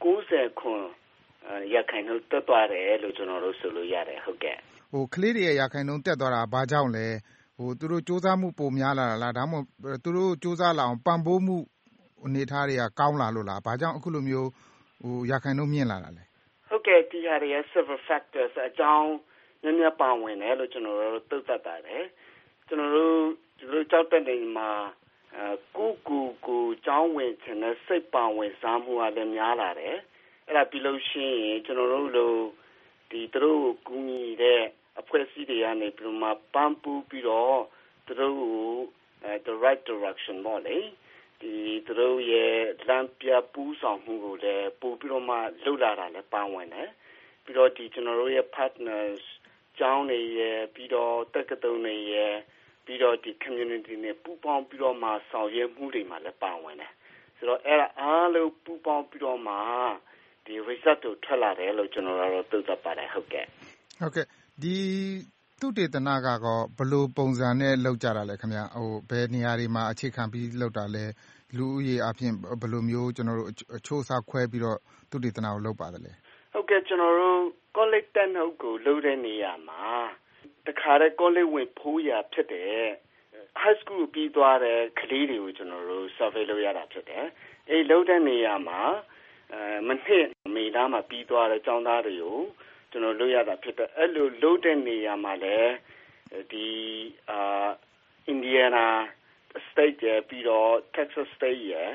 ရာခိုင်နှုန်းတက်သွားတယ်လို့ကျွန်တော်တို့ဆိုလို့ရတယ်ဟုတ်ကဲ့ကလေးတွေရဲ့ရာခိုင်နှုန်းတက်သွားတာဘာကြောင့်လဲသူတို့စူးစမ်းမှုပိုများလာလားဒါမှမဟုတ်သူတို့စူးစမ်းလာအောင်ပံ့ပိုးမှုအနေထားတွေကကောင်းလာလို့လားဘာကြောင့်အခုလိုမျိုးရာခိုင်နှုန်းမြင့်လာတာလဲဟုတ်ကဲ့ဒီဟာတွေ several factors အကြောင်းများများပါဝင်တယ်လို့ကျွန်တော်တို့သုံးသပ်ပါတယ်ကျွန်တော်တို့ကြောက်တဲ့နေမှာကိုကျောင်းဝင်ခြင်းနဲ့စိတ်ပါဝင်စားမှုကလည်းများလာတယ်အဲ့ဒါပြီးလို့ရှိရင်ကျွန်တော်တို့လိုဒီသူတို့ကိုကူညီတဲ့အဖွဲ့အစည်းတွေကနေပြီးမှပံ့ပိုးပြီးတော့သူတို့ကို the right direction ပေါ့လေဒီသူတို့ရဲ့လမ်းပြပူးဆောင်မှုကိုလည်းပို့ပြီးတော့မှလှုပ်လာတာလည်းပါဝင်တယ်ပြီးတော့ဒီကျွန်တော်တို့ရဲ့ partners ကျောင်းတွေရဲ့ပြီးတော့တက္ကသိုလ်တွေရဲ့ပြီးတော့ဒီ community နဲ့ပူးပေါင်းပြီးတော့မှဆောင်ရွက်မှုတွေမှာလည်းပါဝင်တယ်ဆိုတော့အဲ့ဒါအားလုံးပူးပေါင်းပြီးတော့မှဒီ result ကိုထွက်လာတယ်လို့ကျွန်တော်တို့သုံးသပ်ပါတယ်ဟုတ်ကဲ့ဒီသုတေသနကတော့ဘယ်လိုပုံစံနဲ့လုပ်ကြတာလဲခင်ဗျဘယ်နေရာတွေမှာအခြေခံပြီးလုပ်တာလဲလူဦးရေအပြင်ဘယ်လိုမျိုးကျွန်တော်တို့အချိုးအစားခွဲပြီးတော့သုတေသနကိုလုပ်ပါတယ်လဲဟုတ်ကဲ့ကျွန်တော်တို့ college တက်နှုတ်ကိုလုပ်တဲ့နေရာမှာတခါတည်း college ဝင်ဖိုးရဖြစ်တဲ့ high school ပြီးသွားတဲ့ကလေးတွေကိုကျွန်တော်တို့ survey လုပ်ရတာဖြစ်တယ်အဲ့လုပ်တဲ့နေရာမှာမနှစ်မေလမှာပြီးသွားတဲ့ကျောင်းသားတွေကိုကျွန်တော်လုပ်ရတာဖြစ်တယ်အဲ့လိုလုပ်တဲ့နေရာမှာလည်းဒီIndiana State ရဲ့ပြီးတော့ Texas State ရဲ့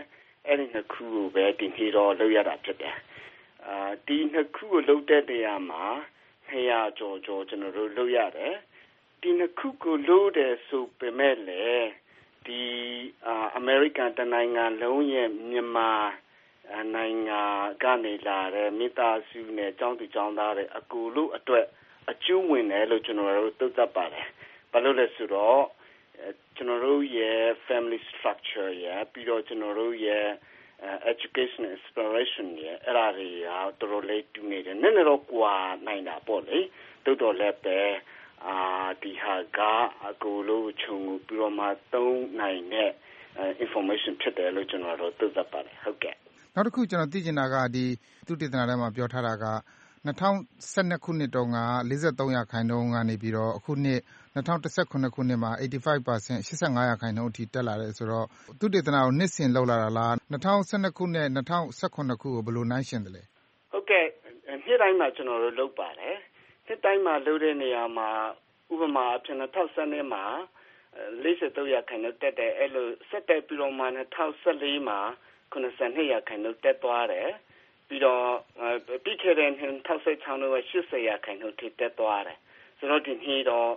အဲ့ဒီနှစ်ခုကိုပဲဒီနေ့တော့လုပ်ရတာဖြစ်တယ်ဒီနှစ်ခုကိုလုပ်တဲ့နေရာမှာ200ကျော်ကျွန်တော်တို့လုပ်ရတယ်ဒီနှစ်ခုကိုလုပ်တယ်ဆိုပေမဲ့လေဒီအမေရိကန်တနိုင်ငံလုံးရဲ့မြန်မာနိုင်ငံကနေလာတဲ့မိသားစုနဲ့ကျောင်းသူကျောင်းသားတွေအကူလို့အတွက်အကျိုးဝင်တယ်လို့ကျွန်တော်တို့သုံးသပ်ပါတယ်ဘာလို့လဲဆိုတော့ကျွန်တော်တို့ရဲ့ family structure ရဲ့ပြီးတော့ကျွန်တော်တို့ရဲ့education exploration ရဲ့အဲ့ဒါတွေတော်တော်လေးတူနေတယ်နည်းနည်းတော့ကွာနိုင်တာပေါ့လေတိုးတော်လည်းပဲဒီဟာကအကူလို့ခြုံပြီးတော့မှသုံးနိုင်တဲ့ information ဖြစ်တယ်လို့ကျွန်တော်တို့သုံးသပ်ပါတယ်ဟုတ်ကဲ့နောက်တစ်ခုကျွန်တော်သိချင်တာကဒီသူတေသနာထဲမှာပြောထားတာက2012ခုနှစ်တုန်းက43%ကနေပြီးတော့အခုနှစ်2019ခုနှစ်မှာ 85% 85%အထိတက်လာတယ်ဆိုတော့သူတေသနာကိုနှစ်စဉ်လောက်လာတာလား2012ခုနဲ့2018ခုကိုဘယ်လိုနှိုင်းယှဉ်တယ်လဲဟုတ်ကဲ့နှစ်တိုင်းမှာကျွန်တော်တို့လုပ်ပါတယ်နှစ်တိုင်းမှာလုပ်တဲ့နေရာမှာဥပမာအဖြစ်2012မှာ43%တက်တယ်အဲ့လိုဆက်တက်ပြီးတော့မှ2014မှာ92%တက်သွားတယ်ပြီးတော့ပြီးခဲ့တဲ့2016တော့80%ထိတက်သွားတယ်ဆိုတော့ဒီနေ့တော့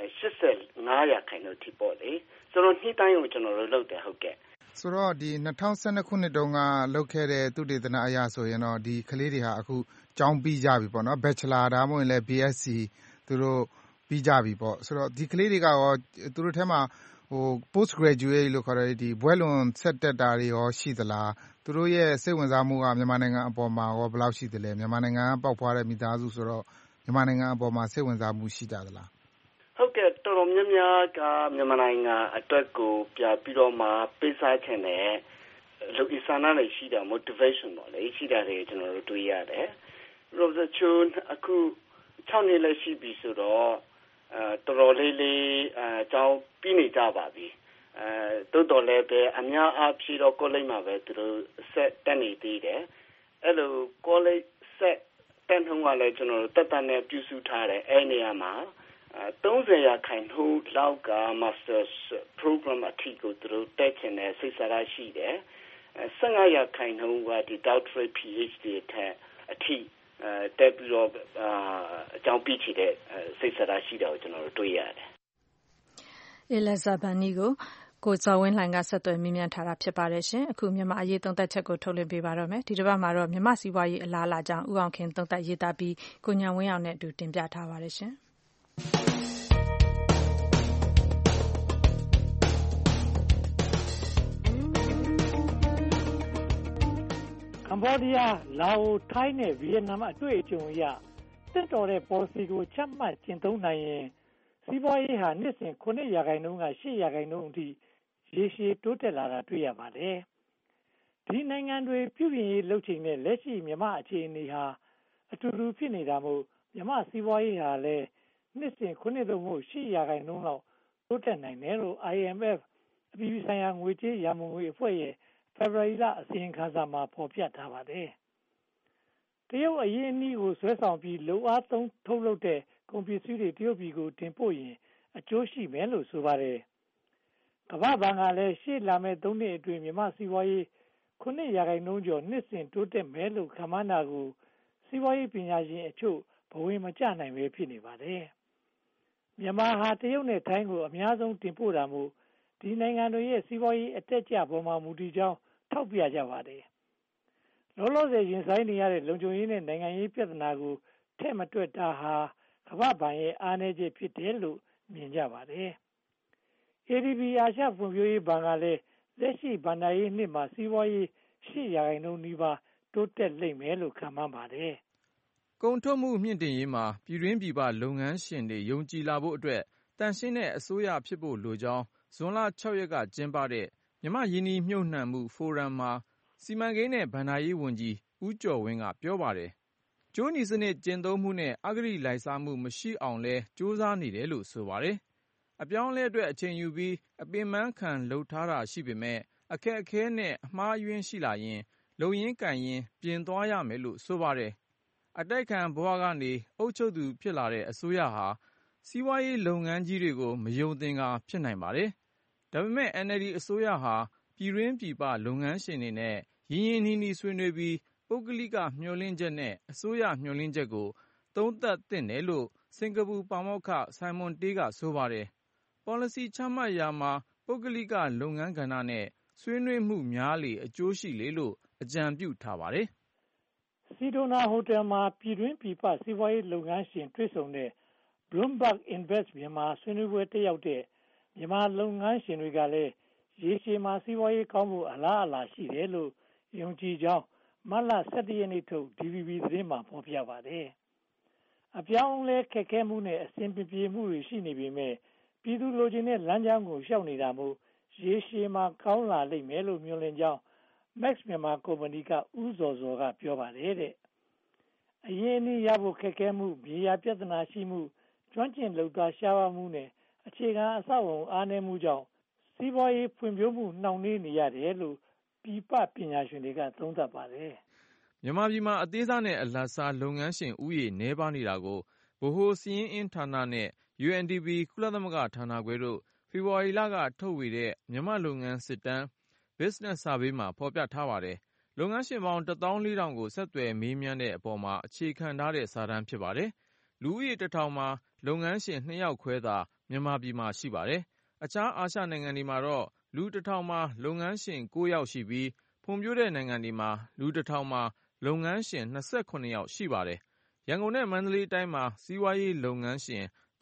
85%ထိပေါ့လေဆိုတော့နှစ်တိုင်းကိုကျွန်တော်တို့လုပ်တယ်ဟုတ်ကဲ့ဆိုတော့ဒီ2012ခုနှစ်တုန်းကလုပ်ခဲ့တဲ့သူတေသနာအရာဆိုရင်တော့ဒီကလေးတွေဟာအခုကျောင်းပြီးကြပြီပေါ့နော် Bachelor ဒါမှမဟုတ်လည်း BSc သူတို့ပြီးကြပြီပေါ့ဆိုတော့ဒီကလေးတွေကရောသူတို့ထဲမှာpost graduate လို့ခေါ်တဲ့ဒီဘွဲလွန်ဆက်တက်တာတွေရောရှိသလားသူတို့ရဲ့စိတ်ဝင်စားမှုကမြန်မာနိုင်ငံအပေါ်မှာရောဘယ်လောက်ရှိသလဲမြန်မာနိုင်ငံကပေါက်ဖွားတဲ့မိသားစုဆိုတော့မြန်မာနိုင်ငံအပေါ်မှာစိတ်ဝင်စားမှုရှိကြသလားဟုတ်ကဲ့တော်တော်များများကမြန်မာနိုင်ငံအတွက်ကိုပြပြီးတော့မှပေးစားခြင်းနဲ့လူအစနာနဲ့ရှိတဲ့ motivation ပေါ့လေရှိတာတွေကျွန်တော်တို့တွေ့ရတယ်လို့ဆိုချွန်းအခု6နှစ်လည်းရှိပြီဆိုတော့တော်တော်လေးအကြောင်းပြီးနေကြပါပြီတိုးတော်လည်းပဲအများအားဖြင့်တော့ college မှာပဲသူတို့ဆက်တက်နေသေးတယ်အဲ့လို college ဆက်တက်နှုန်းကလည်းကျွန်တော်တို့တက်နဲ့ပြုစုထားတယ်အဲ့နေရာမှာ30%လောက်က Masters program အထိကိုသူတို့တက်ချင်တဲ့စိတ်ဆန္ဒရှိတယ်15%ကဒီ Doctorate PhD အထိတက်ပြီးတော့အကြောင်းပြချင်တဲ့စိတ်ဆန္ဒရှိတာကိုကျွန်တော်တို့တွေ့ရတယ် Elizabeth ကိုဇော်ဝင်းလှိုင်ကဆက်သွယ်မေးမြန်းထားတာဖြစ်ပါတယ်ရှင်အခုမြန်မာအရေးသုံးသပ်ချက်ကိုထုတ်လွှင့်ပေးပါတော့မယ်ဒီတစ်ပတ်မှာတော့မြန်မာစီးပွားရေးအလားအလာကြောင့်ဦးအောင်ခင်သုံးသပ်ရေးသားပြီးကိုညံဝင်းအောင်နဲ့အတူတင်ပြထားပါတယ်ရှင်ကမ္ဘောဒီးယားလာအိုထိုင်းနဲ့ဗီယက်နမ်အတွေ့အကြုံအရတက်တော်တဲ့ policy ကိုချမှတ်ကျင့်သုံးနိုင်ရင်စီးပွားရေးဟာနှစ်စဉ်9%က 8%အထိရေရှည်တိုးတက်လာတာတွေ့ရပါတယ်။ဒီနိုင်ငံတွေပြုပြင်ရေးလုပ်ချိန်နဲ့လက်ရှိမြန်မာအခြေအနေဟာအတူတူဖြစ်နေတာမို့မြန်မာစီးပွားရေးဟာလည်းနှစ်စဉ်9%သို့မဟုတ်8%လောက်တိုးတက်နိုင်တယ်လို့ IMF အပြည်ပြည်ဆိုင်ရာငွေကြေးရန်ပုံငွေအဖွဲ့ရဲ့ဖေဖော်ဝါရီလအစီရင်ခံစာမှာဖော်ပြထားပါတယ်။တရုတ်အရင်းအနှီးကိုဆွဲဆောင်ပြီးလုံအားသုံးထုတ်လုပ်တဲ့ကုန်ပစ္စည်းတွေတရုတ်ပြည်ကိုတင်ပို့ရင်အကျိုးရှိမယ်လို့ဆိုပါတယ်။ကမ္ဘာ့ဘဏ်ကလည်းရှေ့လာမယ့်3နှစ်အတွင်းမြန်မာစီးပွားရေး9%ကျော်နှစ်စဉ်တိုးတက်မယ်လို့ခန့်မှန်းတာကိုစီးပွားရေးပညာရှင်အချို့ဘဝင်မကျနိုင်ပဲဖြစ်နေပါတယ်။မြန်မာဟာတရုတ်နဲ့ထိုင်းကိုအများဆုံးတင်ပို့တာမို့ဒီနိုင်ငံတွေရဲ့စီးပွားရေးအတက်အကျပေါ်မှာမူတည်ကြောင်းထောက်ပြကြပါတယ်။လောလောဆယ်ရင်ဆိုင်နေရတဲ့လုံခြုံရေးနဲ့နိုင်ငံရေးပြဿနာကိုထည့်မတွက်တာဟာကမ္ဘာ့ဘဏ်ရဲ့အားနည်းချက်ဖြစ်တယ်လို့မြင်ကြပါတယ်။ ADB အာရှဖွံ့ဖြိုးရေးဘဏ်ကလည်းလက်ရှိဘဏ္ဍာရေးနှစ်မှာစီးပွားရေး8%နီးပါးတိုးတက်လိမ့်မယ်လို့ခန့်မှန်းပါတယ်။ကုန်ထုတ်မှုမြင့်တင်ရေးမှာပြည်တွင်းပြည်ပလုပ်ငန်းရှင်တွေယုံကြည်လာဖို့အတွက်တန်ရှင်းတဲ့အစိုးရဖြစ်ဖို့လိုကြောင်းဇွန်လ6ရက်ကကျင်းပတဲ့မြန်မာ့ရင်းနှီးမြှုပ်နှံမှုဖိုရမ်မှာစီမံကိန်းနဲ့ဘဏ္ဍာရေးဝန်ကြီးဦးကျော်ဝင်းကပြောပါတယ်။ကြိုးနီစနစ်ကျင့်သုံးမှုနဲ့အဂတိလိုက်စားမှုမရှိအောင်လဲကြိုးစားနေတယ်လို့ဆိုပါတယ်။အပြောင်းအလဲအတွက်အချိန်ယူပြီးအပင်ပန်းခံလှုပ်ထားတာရှိပေမဲ့အခက်အခဲနဲ့အမှားအယွင်းရှိလာရင်လုံရင်းကန်ရင်ပြင်သွားရမယ်လို့ဆိုပါတယ်။အတိုက်ခံဘဝကနေအုပ်ချုပ်သူဖြစ်လာတဲ့အစိုးရဟာစီးပွားရေးလုပ်ငန်းကြီးတွေကိုမယုံသင်္ကာဖြစ်နိုင်ပါတယ်။ဒါပေမဲ့ NLD အစိုးရဟာပြည်တွင်းပြည်ပလုပ်ငန်းရှင်တွေနဲ့ရင်းရင်းနှီးနှီးဆွေးနွေးပြီးပုဂ္ဂလိကမျှော်လင့်ချက်နဲ့အစိုးရမျှော်လင့်ချက်ကိုသုံးသပ်သင့်တယ်လို့စင်ကာပူပါမောက္ခဆိုင်မွန်တေးကဆိုပါတယ်။ policy ချမှတ်ရာမှာပုဂ္ဂလိကလုပ်ငန်းကဏ္ဍနဲ့ဆွေးနွေးမှုများလေအကျိုးရှိလေလို့အကြံပြုထားပါတယ်။ စီဒိုနာဟိုတယ်မှာပြည်တွင်းပြည်ပစီးပွားရေးလုပ်ငန်းရှင်တွေ့ဆုံတဲ့ Bloomberg Invest Myanmar ဆွေးနွေးပွဲတက်ရောက်တဲ့မြန်မာလုပ်ငန်းရှင်တွေကလည်းရေရှည်မှာစီးပွားရေးကောင်းဖို့အလားအလာရှိတယ်လို့ယုံကြည်ကြောင်းမတ်လ 17 ရက်နေ့ထုတ် DVB သတင်းမှာဖော်ပြပါတယ်။အပြောင်းအလဲခက်ခဲမှုနဲ့အဆင်ပြေမှုတွေရှိနေပေမဲ့ပြည်သူလိုချင်တဲ့လမ်းကြောင်းကိုလျှောက်နေတာမို့ရေရှည်မှာကောင်းလာလိမ့်မယ်လို့မျှော်လင့်ကြောင်း Max Myanmar ကုမ္ပဏီကဦးဇော်ဇော်ကပြောပါတယ်တဲ့အရင်းအနှီးရဖို့ခက်ခဲမှုမြေယာပြဿနာရှိမှုကျွမ်းကျင်လုပ်သားရှားပါးမှုနဲ့အခြေခံအဆောက်အအုံအားနည်းမှုကြောင့်စီးပွားရေးဖွံ့ဖြိုးမှုနှောင့်နှေးနေရတယ်လို့ပြည်ပပညာရှင်တွေကသုံးသပ်ပါတယ်။မြန်မာပြည်မှာအသေးစားနဲ့အလတ်စားလုပ်ငန်းရှင်ဦးရေနည်းပါးနေတာကိုဗဟိုစာရင်းအင်းဌာနနဲ့ UNDP ကုလသမဂ္ဂဌာနခွဲတို့ဖေဖော်ဝါရီလကထုတ်ဝေတဲ့မြန်မာ့လုပ်ငန်းစစ်တမ်း Business Survey မှာဖော်ပြထားပါတယ်။လုပ်ငန်းရှင်ပေါင်း 14000 ကိုဆက်သွယ်မေးမြန်းတဲ့အပေါ်မှာအခြေခံထားတဲ့စာတမ်းဖြစ်ပါတယ်။လူဦးရေ 1000 မှာလုပ်ငန်းရှင်2ယောက်ခွဲသာမြန်မာပြည်မှာရှိပါတယ်။အခြားအာရှနိုင်ငံတွေမှာတော့လူ 1000 မှာလုပ်ငန်းရှင်9ယောက်ရှိပြီးဖွံ့ဖြိုးတဲ့နိုင်ငံတွေမှာလူ 1000 မှာလုပ်ငန်းရှင်28ယောက်ရှိပါတယ်။ရန်ကုန်နဲ့မန္တလေးတိုင်းမှာစီးပွားရေးလုပ်ငန်းရှင်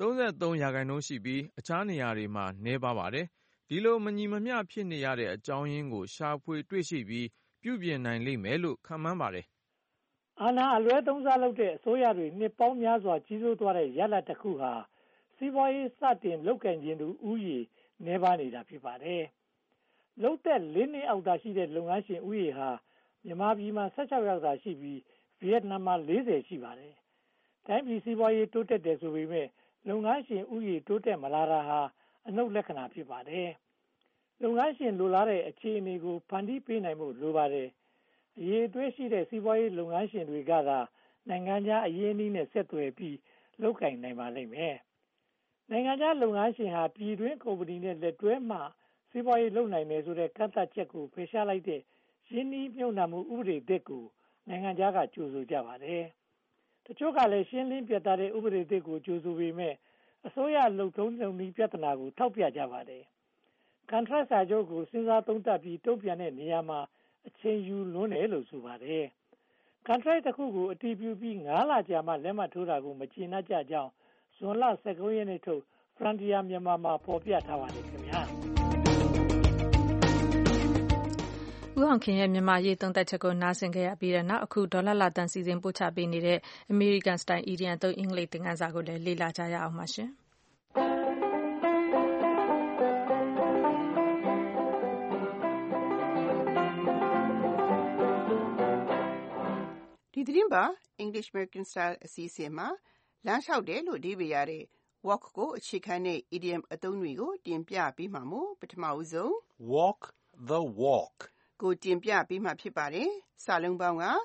33% ရှိပြီးအခြားနေရာတွေမှာနည်းပါးပါတယ်။ဒီလိုမညီမမျှဖြစ်နေရတဲ့အကြောင်းရင်းကိုရှာဖွေတွေ့ရှိပြီးပြုပြင်နိုင်လိမ့်မယ်လို့ခန့်မှန်းပါတယ်။အာဏာအလွဲသုံးစားလုပ်တဲ့အစိုးရတွေနှစ်ပေါင်းများစွာကြီးစိုးသွားတဲ့ရလဒ်တစ်ခုဟာစီးပွားရေးစတင်လုပ်ကိုင်ခြင်းသူဦးရေနည်းပါးနေတာဖြစ်ပါတယ်။လုပ်သက်4နှစ်အောက်သာရှိတဲ့လုပ်ငန်းရှင်ဦးရေဟာမြန်မာပြည်မှာ16ယောက်သာရှိပြီးဗီယက်နမ်မှာ40ရှိပါတယ်။တိုင်းပြည်စီးပွားရေးတိုးတက်တယ်ဆိုပေမဲ့လုပ်ငန်းရှင်ဦးရေတိုးတက်မလာတာဟာအနုတ်လက္ခဏာဖြစ်ပါတယ်။လုပ်ငန်းရှင်လိုလားတဲ့အခြေအနေကိုဖန်တီးပေးနိုင်ဖို့လိုပါတယ်။အရေးအသွေးရှိတဲ့စီးပွားရေးလုပ်ငန်းရှင်တွေကသာနိုင်ငံခြားအရင်းအနှီးနဲ့ဆက်သွယ်ပြီးလုပ်ကိုင်နိုင်ပါလိမ့်မယ်။နိုင်ငံခြားလုပ်ငန်းရှင်ဟာပြည်တွင်းကုမ္ပဏီနဲ့လက်တွဲမှစီးပွားရေးလုပ်နိုင်တယ်ဆိုတဲ့ကန့်သတ်ချက်ကိုဖယ်ရှားလိုက်တဲ့ရင်းနှီးမြှုပ်နှံမှုဥပဒေသစ်ကိုနိုင်ငံခြားကကြိုဆိုကြပါတယ်။တချို့ကလည်းရှင်းလင်းပြတ်သားတဲ့ဥပဒေသစ်ကိုကြိုဆိုပေမဲ့အစိုးရလုပ်ထုံးလုပ်နည်းပြဿနာကိုထောက်ပြကြပါတယ်။ ကန်ထရိုက်စာချုပ်ကိုစဉ်းစားသုံးသပ်ပြီးတုံ့ပြန်တဲ့နေရာမှာအချိန်ယူလွန်းတယ်လို့ဆိုပါတယ်။ကန်ထရိုက်တစ်ခုကိုအတည်ပြုပြီး9လကြာမှလက်မှတ်ထိုးတာကိုမကျေနပ်ကြကြောင်းဇွန်လ19ရက်နေ့ထုတ် Frontier Myanmar မှာဖော်ပြထားပါတယ်ခင်ဗျာ။ဦးအောင်ခင်ရဲ့မြန်မာရေးသုံးသပ်ချက်ကိုနားဆင်ခဲ့ရပြီးတဲ့နောက်အခုဒေါ်လာလာတန်စီစဉ်ပို့ချပေးနေတဲ့ American Style Idiom သုံးအင်္ဂလိပ်သင်ခန်းစာကိုလည်းလေ့လာကြရအောင်ပါရှင်။ဒီသတင်းပါ English American Style အစီအစဉ်မှာလမ်းလျှောက်တယ်လို့အဓိပ္ပာယ်ရတဲ့ walk ကိုအခြေခံတဲ့ idiom အသုံးတွေကိုတင်ပြပေးမှာမို့ပထမဦးဆုံး walk the walk ကိုတင်ပြပေးမှာဖြစ်ပါတယ်။စာလုံးပေါင်းက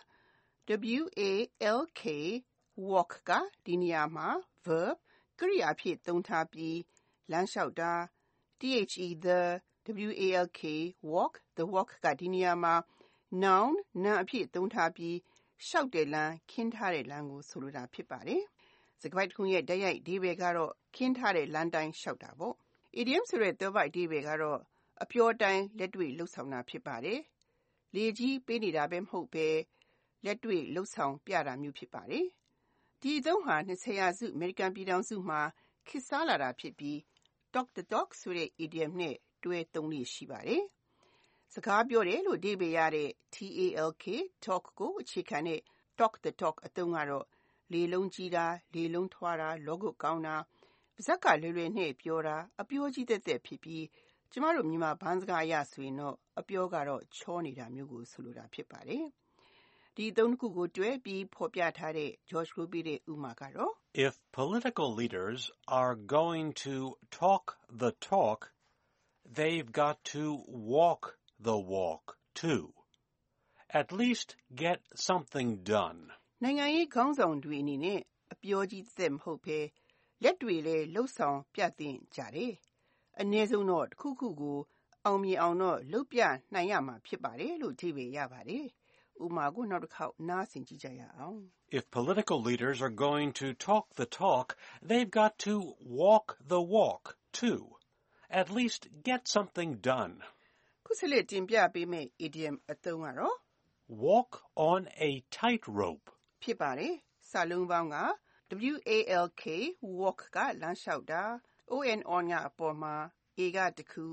WALK walk ကဒီနေရာမှာ verb ကရိယာအဖြစ်သုံးထားပြီးလမ်းလျှောက်တာ the WALK walk the walk ကဒီနေရာမှာ noun နာမ်အဖြစ်သုံးထားပြီးလျှောက်တဲ့လမ်းခင်းထားတဲ့လမ်းကိုဆိုလိုတာဖြစ်ပါတယ်။စကားတစ်ခုရဲ့တိုက်ရိုက်အဓိပ္ပာယ်ကတော့ခင်းထားတဲ့လမ်းတိုင်းလျှောက်တာပေါ့။ idiom ဆိုတဲ့သွယ်ဝိုက်အဓိပ္ပာယ်ကတော့အပြောတိုင်းလက်တွေ့လှုပ်ဆောင်တာဖြစ်ပါတယ်။လေကြီးပေးနေတာပဲမဟုတ်ပဲလက်တွေ့လှုပ်ဆောင်ပြတာမျိုးဖြစ်ပါတယ်။ဒီအသုံးဟာ20ရာစုအမေရိကန်ပြည်ထောင်စုမှာခေတ်စားလာတာဖြစ်ပြီး talk the talk ဆိုတဲ့ idiom နဲ့တွဲသုံးလေ့ရှိပါတယ်။စကားပြောတယ်လို့အဓိပ္ပာယ်ရတဲ့ TALK talk ကိုအခြေခံတဲ့ talk the talk အသုံးကတော့လေလုံးကြီးတာလေလုံးထွားတာလောကုတ်ကောင်းတာပါးစပ်ကလွယ်လွယ်နဲ့ပြောတာအပြောကြီးသက်သက်ဖြစ်ပြီးကျမတို့မြန်မာဘန်းစကားအရဆိုရင်တော့အပြောကတော့ချောနေတာမျိုးကိုဆိုလိုတာဖြစ်ပါတယ်။ဒီအသုံးတစ်ခုကိုတွဲပြီးဖော်ပြထားတဲ့ George Ruby ရဲ့ဥပမာကတော့ If political leaders are going to talk the talk, they've got to walk the walk too. At least get something done. နိုင်ငံရေးခေါင်းဆောင်တွေအနေနဲ့အပြောကြီးသက်မဟုတ်ပဲလက်တွေလည်းလှုပ်ဆောင်ပြသင့်ကြတယ်။အနည်းဆုံးတော့တစ်ခုခုကိုအောင်မြင်အောင်တော့လုပ်ပြနိုင်ရမှာဖြစ်ပါတယ်လို့အဓိပ္ပာယ်ရပါတယ်။ဥပမာကိုနောက်တစ်ခေါက်နားဆင်ကြည့်ကြရအောင်။ If political leaders are going to talk the talk, they've got to walk the walk, too. At least get something done. ခုဆက်လက်တင်ပြပေးမယ့် idiom အသုံးကတော့ walk on a tightrope ဖြစ်ပါတယ်။စာလုံးပေါင်းက walk walk ကလမ်းလျှောက်တာ on ကအပေါ်မှာ a ကတစ်ခု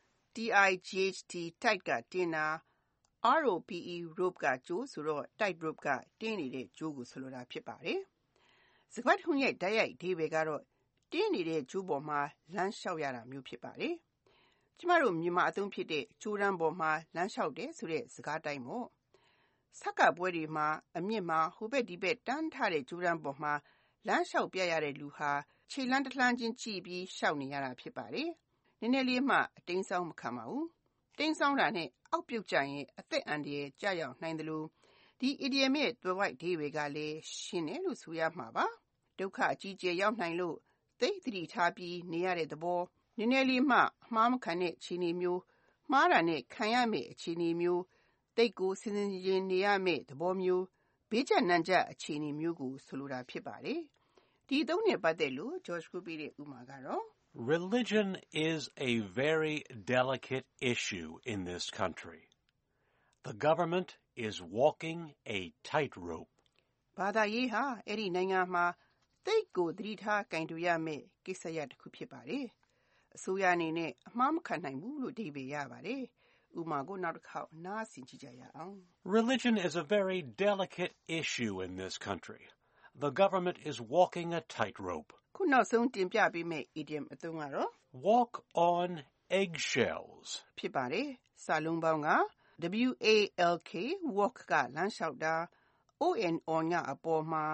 tight tight ကတင်းတာ rope rope ကကြိုးဆိုတော့ tight rope ကတင်းနေတဲ့ကြိုးကိုဆိုလိုတာဖြစ်ပါတယ်။စကားထုံးရဲ့တိုက်ရိုက်အဓိပ္ပာယ်ကတော့တင်းနေတဲ့ကြိုးပေါ်မှာလမ်းလျှောက်ရတာမျိုးဖြစ်ပါတယ်။ကျမတို့မြန်မာအသုံးဖြစ်တဲ့ကြိုးတန်းပေါ်မှာလမ်းလျှောက်တယ်ဆိုတဲ့စကားတိုင်းပေါ့။ဆက်ကပွဲတွေမှာအမြင့်မှာဟိုဘက်ဒီဘက်တန်းထားတဲ့ကြိုးတန်းပေါ်မှာလမ်းလျှောက်ပြရတဲ့လူဟာခြေလမ်းတစ်လှမ်းချင်းကြည့်ပြီးလျှောက်နေရတာဖြစ်ပါတယ်။နည်းနည်းလေးမှအတင်းဆောင်မခံပါဘူး။တင်းဆောင်တာနဲ့အောက်ပြုတ်ကြရင်အသက်အန္တရာယ်ကျရောက်နိုင်တယ်လို့ဒီ idiom ရဲ့သွယ်ဝိုက်အဓိပ္ပာယ်ကလည်းရှင်းတယ်လို့ဆိုရမှာပါ။ဒုက္ခအကြီးကျယ်ရောက်နိုင်လို့သိသတိထားပြီးနေရတဲ့သဘောနည်းနည်းလေးမှအမှားမခံတဲ့အခြေအနေမျိုးမှားတာနဲ့ခံရမယ့်အခြေအနေမျိုးသိကိုစင်စင်ကြင်နေရမယ့်သဘောမျိုးဘေးကျနံကျအခြေအနေမျိုးကိုဆိုလိုတာဖြစ်ပါတယ်။ဒီသုံးနဲ့ပတ်သက်လို့ George ကိုပေးတဲ့ဥပမာကတော့ Religion is a very delicate issue in this country. The government is walking a tightrope. ဘာသာရေးဟာအဲ့ဒီနိုင်ငံမှာသိကိုသတိထားကင်တူရမယ့်ကိစ္စရပ်တစ်ခုဖြစ်ပါတယ်။အစိုးရအနေနဲ့အမှားမခံနိုင်ဘူးလို့အဓိပ္ပာယ်ရပါတယ်။ဥပမာကိုနောက်တစ်ခေါက်နားဆင်ကြည့်ကြရအောင် Religion is a very delicate issue in this country. The government is walking a tightrope. ခုနောက်ဆုံးတင်ပြပေးမယ့် idiom အသုံးကတော့ walk on eggshells ဖြစ်ပါတယ်။စာလုံးပေါင်းက walk walk ကလမ်းလျှောက်တာ on ကအပေါ်မှာ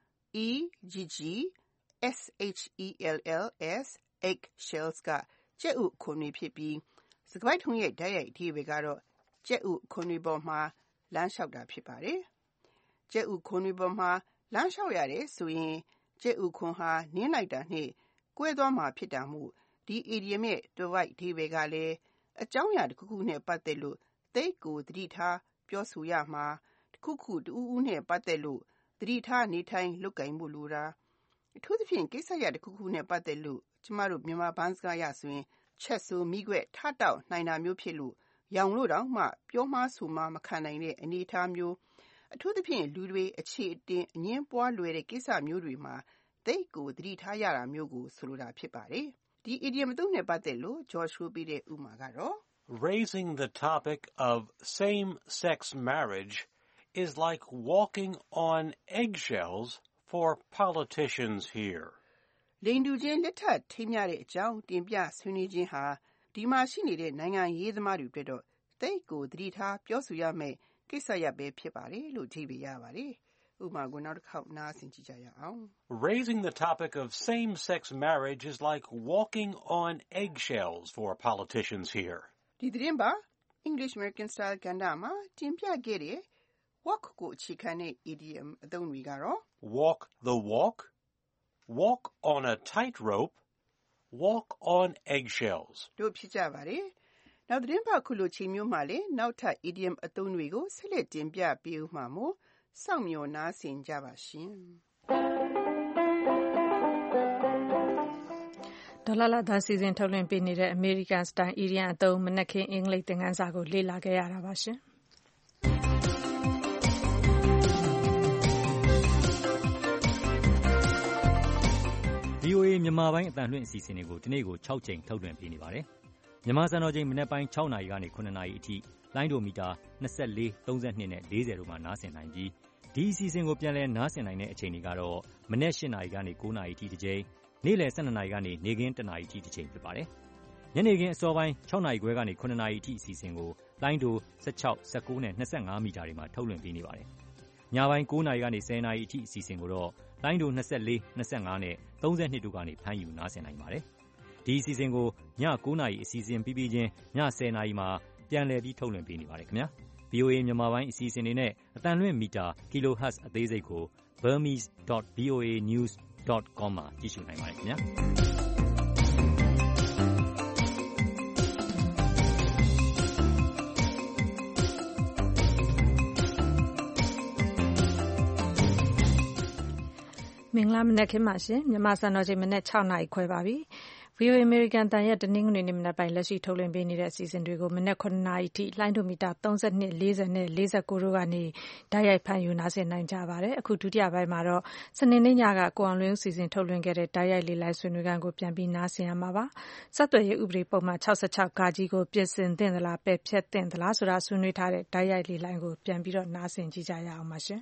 eggshells eggshells ကကြက်ဥခွံတွေဖြစ်ပြီးစကားပိုက်ထုံးရဲ့တိုက်ရိုက်အဓိပ္ပာယ်ကတော့ကြက်ဥခွံတွေပေါ်မှာလမ်းလျှောက်တာဖြစ်ပါတယ်။ကြက်ဥခွံတွေပေါ်မှာလမ်းလျှောက်ရတယ်ဆိုရင်ကြက်ဥခွံဟာနင်းလိုက်တာနဲ့ကွဲသွားမှာဖြစ်တာမို့ဒီ idiom ရဲ့သွယ်ဝိုက်အဓိပ္ပာယ်ကလည်းအကြောင်းအရာတစ်ခုခုနဲ့ပတ်သက်လို့သိကိုသတိထားပြောဆိုရမှာတစ်ခုခုတူဦးနဲ့ပတ်သက်လို့သတိထားနေထိုင်လုပ်ကိုင်မှုလိုတာအထူးသဖြင့်ကိစ္စရပ်တစ်ခုခုနဲ့ပတ်သက်လို့ကျမတို့မြန်မာဘန်းစကားရဆိုရင်ချက်ဆိုမိခွက်ထတောက်နိုင်တာမျိုးဖြစ်လို့ရောင်လို့တောင်မှပြောမှားဆိုမှာမခံနိုင်တဲ့အနေအထားမျိုးအထူးသဖြင့်လူတွေအခြေအတင်အငင်းပွားလွယ်တဲ့ကိစ္စမျိုးတွေမှာသိကိုသတိထားရတာမျိုးကိုဆိုလိုတာဖြစ်ပါတယ်ဒီ idiom သုံးနဲ့ပတ်သက်လို့ George ကိုပေးတဲ့ဥပမာကတော့ Raising the topic of same-sex marriage is like walking on eggshells for politicians here. လိင်တူချင်းလက်ထပ်ထိမ်းမြတဲ့အကြောင်းတင်ပြဆွေးနွေးခြင်းဟာဒီမှာရှိနေတဲ့နိုင်ငံရေးသမားတွေအတွက်တော့သိကိုသတိထားပြောဆိုရမယ့်ကိစ္စရပ်ပဲဖြစ်ပါတယ်လို့အဓိပ္ပာယ်ရပါတယ်။ဥပမာကိုနောက်တစ်ခေါက်နားဆင်ကြည့်ကြရအောင် Raising the topic of same-sex marriage is like walking on eggshells for politicians here. ဒီသတင်းပါ English American Style ကဏ္ဍမှာတင်ပြခဲ့တဲ့ walk ကိုအခြေခံတဲ့ idiom အသုံးတွေကတော့ walk the walk, walk on a tightrope, walk on eggshells. တို့ဖြစ်ကြပါတယ်။နောက်သတင်းပါခုလိုချိန်မျိုးမှာလေနောက်ထပ် idiom အသုံးတွေကိုဆက်လက်တင်ပြပေးဦးမှာမို့စောင့်မျှော်နားဆင်ကြပါရှင်။ဒေါ်လာလာသားစီစဉ်ထုတ်လွှင့်ပေးနေတဲ့ American Style Idiom အသုံးမနက်ခင်းအင်္ဂလိပ်သင်ခန်းစာကိုလေ့လာခဲ့ရတာပါရှင်။ VOA မြန်မာပိုင်းအသံလွှင့်အစီအစဉ်တွေကိုဒီနေ့ကို6ကြိမ်ထုတ်လွှင့်ပေးနေပါတယ်။မြန်မာစံတော်ချိန်မနက်ပိုင်း6နာရီကနေ9နာရီအထိလိုင်းဒိုမီတာ24 32နဲ့40တို့မှာနားဆင်နိုင်ပြီးဒီအစီအစဉ်ကိုပြန်လည်နားဆင်နိုင်တဲ့အချိန်တွေကတော့မနက်8နာရီကနေ9နာရီအထိတစ်ကြိမ်နေ့လယ်12နာရီကနေနေ့ခင်း1နာရီအထိတစ်ကြိမ်ဖြစ်ပါတယ်။ညနေခင်းအစောပိုင်း6နာရီခွဲကနေ9နာရီအထိအစီအစဉ်ကိုလိုင်းဒို16 19နဲ့25မီတာတွေမှာထုတ်လွှင့်ပေးနေပါတယ်။ညပိုင်း9နာရီကနေ10နာရီအထိအစီအစဉ်ကိုတော့လိုင်းဒို24 25နဲ့32တို့ကနေဖမ်းယူနားဆင်နိုင်ပါတယ်။ဒီအစီအစဉ်ကိုည9နာရီအစီအစဉ်ပြီးပြီးချင်းည10နာရီမှာပြန်လည်ပြီးထုတ်လွှင့်ပေးနေပါတယ်ခင်ဗျာ။ VOA မြန်မာပိုင်းအစီအစဉ်တွေနဲ့အသံလွှင့်မီတာ kilohertz အသေးစိတ်ကို burmese.voanews.com မှာကြည့်ရှုနိုင်ပါတယ်ခင်ဗျာ။မင်္ဂလာမနက်ခင်းပါရှင်မြန်မာစံတော်ချိန်မနက်6 နာရီခွဲပါပြီ VOA American တန်ရဲ့တနင်္ဂနွေနေ့မနက်ပိုင်းလက်ရှိထုတ်လွှင့်ပေးနေတဲ့အစီအစဉ်တွေကိုမနက်9 နာရီထိလိုင်းဒိုမီတာ32 40နဲ့49တို့ကနေတိုက်ရိုက်ဖန်ယူနားဆင်နိုင်ကြပါတယ်အခုဒုတိယပိုင်းမှာတော့စနေနေ့ညကကိုအောင်လွင်ဦးစီစဉ်ထုတ်လွှင့်ခဲ့တဲ့တိုက်ရိုက်လေးလိုက်ဆွေးနွေးခန်းကိုပြန်ပြီးနားဆင်ရမှာပါဆက်သွယ်ရေးဥပဒေပုံမှန်66 ကာကြီးကိုပြင်ဆင်သင့်သလားပယ်ဖျက်သင့်သလားဆိုတာဆွေးနွေးထားတဲ့တိုက်ရိုက်လေးလိုက်ကိုပြန်ပြီးတော့နားဆင်ကြည့်ကြရအောင်ပါရှင်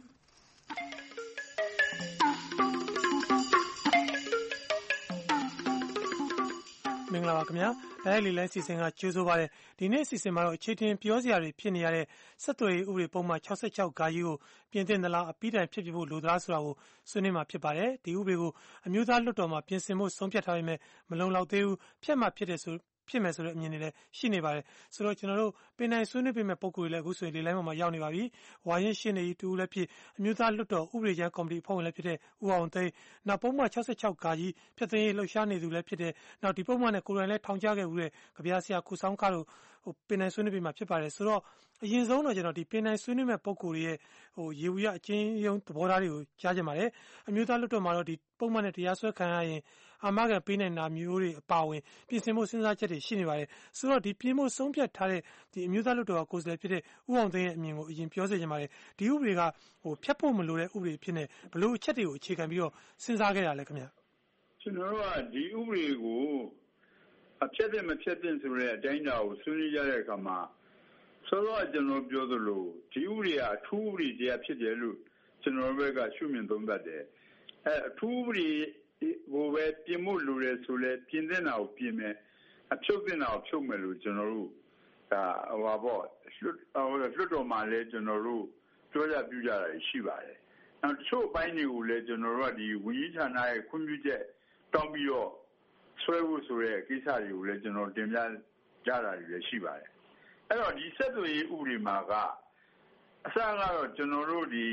မင်္ဂလာပါခင်ဗျာတိုက်ရိုက်လေးလိုင်းစီစဉ်ကကြိုးဆိုပါရစေဒီနေ့စီစဉ်မှာတော့အခြေတင်ပြောစရာတွေဖြစ်နေရတဲ့ဆက်သွယ်ရေးဥပဒေပုံမှန်66 ကာကြီးကိုပြင်သင့်သလားအပြီးတိုင်ဖြစ်ဖို့လိုသလားဆိုတာကိုဆွေးနွေးမှာဖြစ်ပါတယ်ဒီဥပဒေကိုအမျိုးသားလွှတ်တော်မှာပြင်ဆင်ဖို့ဆုံးဖြတ်ထားပေမဲ့မလုံလောက်သေးဘူးဖြတ်မှဖြစ်တယ်ဆိုဖြစ်မယ်ဆိုတဲ့အမြင်တွေလည်းရှိနေပါတယ်ဆိုတော့ကျွန်တော်တို့ပင်နိုင်ဆွေးနွေးပေးမဲ့ပုံကိုယ်တွေလည်းအခုဆိုရင်လေလိုင်းပေါ်မှာရောက်နေပါပြီဝါရင်ရှင်းနေတူလည်းဖြစ်အမျိုးသားလွှတ်တော်ဥပဒေကျမ်းကော်မတီအဖွဲ့ဝင်လည်းဖြစ်တဲ့ဦးအောင်သိန်းနောက်ပုံမှန်66 ကာကြီးဖြတ်သိမ်းရေးလှုပ်ရှားနေသူလည်းဖြစ်တဲ့နောက်ဒီပုံမှန်နဲ့ကိုယ်တိုင်လည်းထောင်ချခဲ့ဦးတဲ့ကြပြဆရာကုဆောင်ခါတို့ပင်နိုင်ဆွေးနွေးပေးမှာဖြစ်ပါတယ်ဆိုတော့အရင်ဆုံးတော့ကျွန်တော်ဒီပင်နိုင်ဆွေးနွေးမဲ့ပုံကိုယ်တွေရဲ့ရေဝူရအချင်းယုံသဘောထားတွေကိုကြားကြပါတယ်အမျိုးသားလွှတ်တော်မှာတော့ဒီပုံမှန်နဲ့တရားစွဲခံရရင်အာမခံပေးနိုင်တာမျိုးတွေအပါအဝင်ပြင်ဆင်မှုစဉ်းစားချက်တွေရှိနေပါတယ်ဆိုတော့ဒီပြင်ဖို့ဆုံးဖြတ်ထားတဲ့ဒီအမျိုးသားလွှတ်တော်ကကိုယ်စားလှယ်ဖြစ်တဲ့ဦးအောင်သိန်းရဲ့အမြင်ကိုအရင်ပြောစေချင်ပါတယ်ဒီဥပဒေကဖြတ်ဖို့မလိုတဲ့ဥပဒေဖြစ်နေဘလို့အချက်တွေကိုအခြေခံပြီးတော့စဉ်းစားခဲ့တာလဲခင်ဗျကျွန်တော်တို့ကဒီဥပဒေကိုအဖြတ်တဲ့မဖြတ်တဲ့ဆိုတဲ့အတိုင်းအတာကိုဆွေးနွေးကြတဲ့အခါမှာဆိုတော့ကျွန်တော်ပြောသလိုဒီဥပဒေကအထူးဥပဒေတရားဖြစ်တယ်လို့ကျွန်တော်ဘက်ကရှုမြင်သုံးသပ်တယ်အထူးဥပဒေကိုပဲပြင်ဖို့လိုတယ်ဆိုလဲပြင်တဲ့နာကိုပြင်မယ်အဖြုတ်တဲ့နာကိုဖြုတ်မယ်လို့ကျွန်တော်တို့ဒါဟောပေါ့လွတ်တော်မှာလဲကျွန်တော်တို့ပြောကြပြကြတာရှိပါတယ်နောက်တချို့အပိုင်းတွေကိုလဲကျွန်တော်တို့ကဒီဝင်းကြီးဌာနရဲ့ခွင့်ပြုချက်တောင်းပြီးတော့ဆွဲဖို့ဆိုတဲ့ကိစ္စတွေကိုလဲကျွန်တော်တင်ပြကြတာတွေလည်းရှိပါတယ်အဲ့တော့ဒီဆက်သွယ်ရေးဥပဒေမှာကအစကတော့ကျွန်တော်တို့ဒီ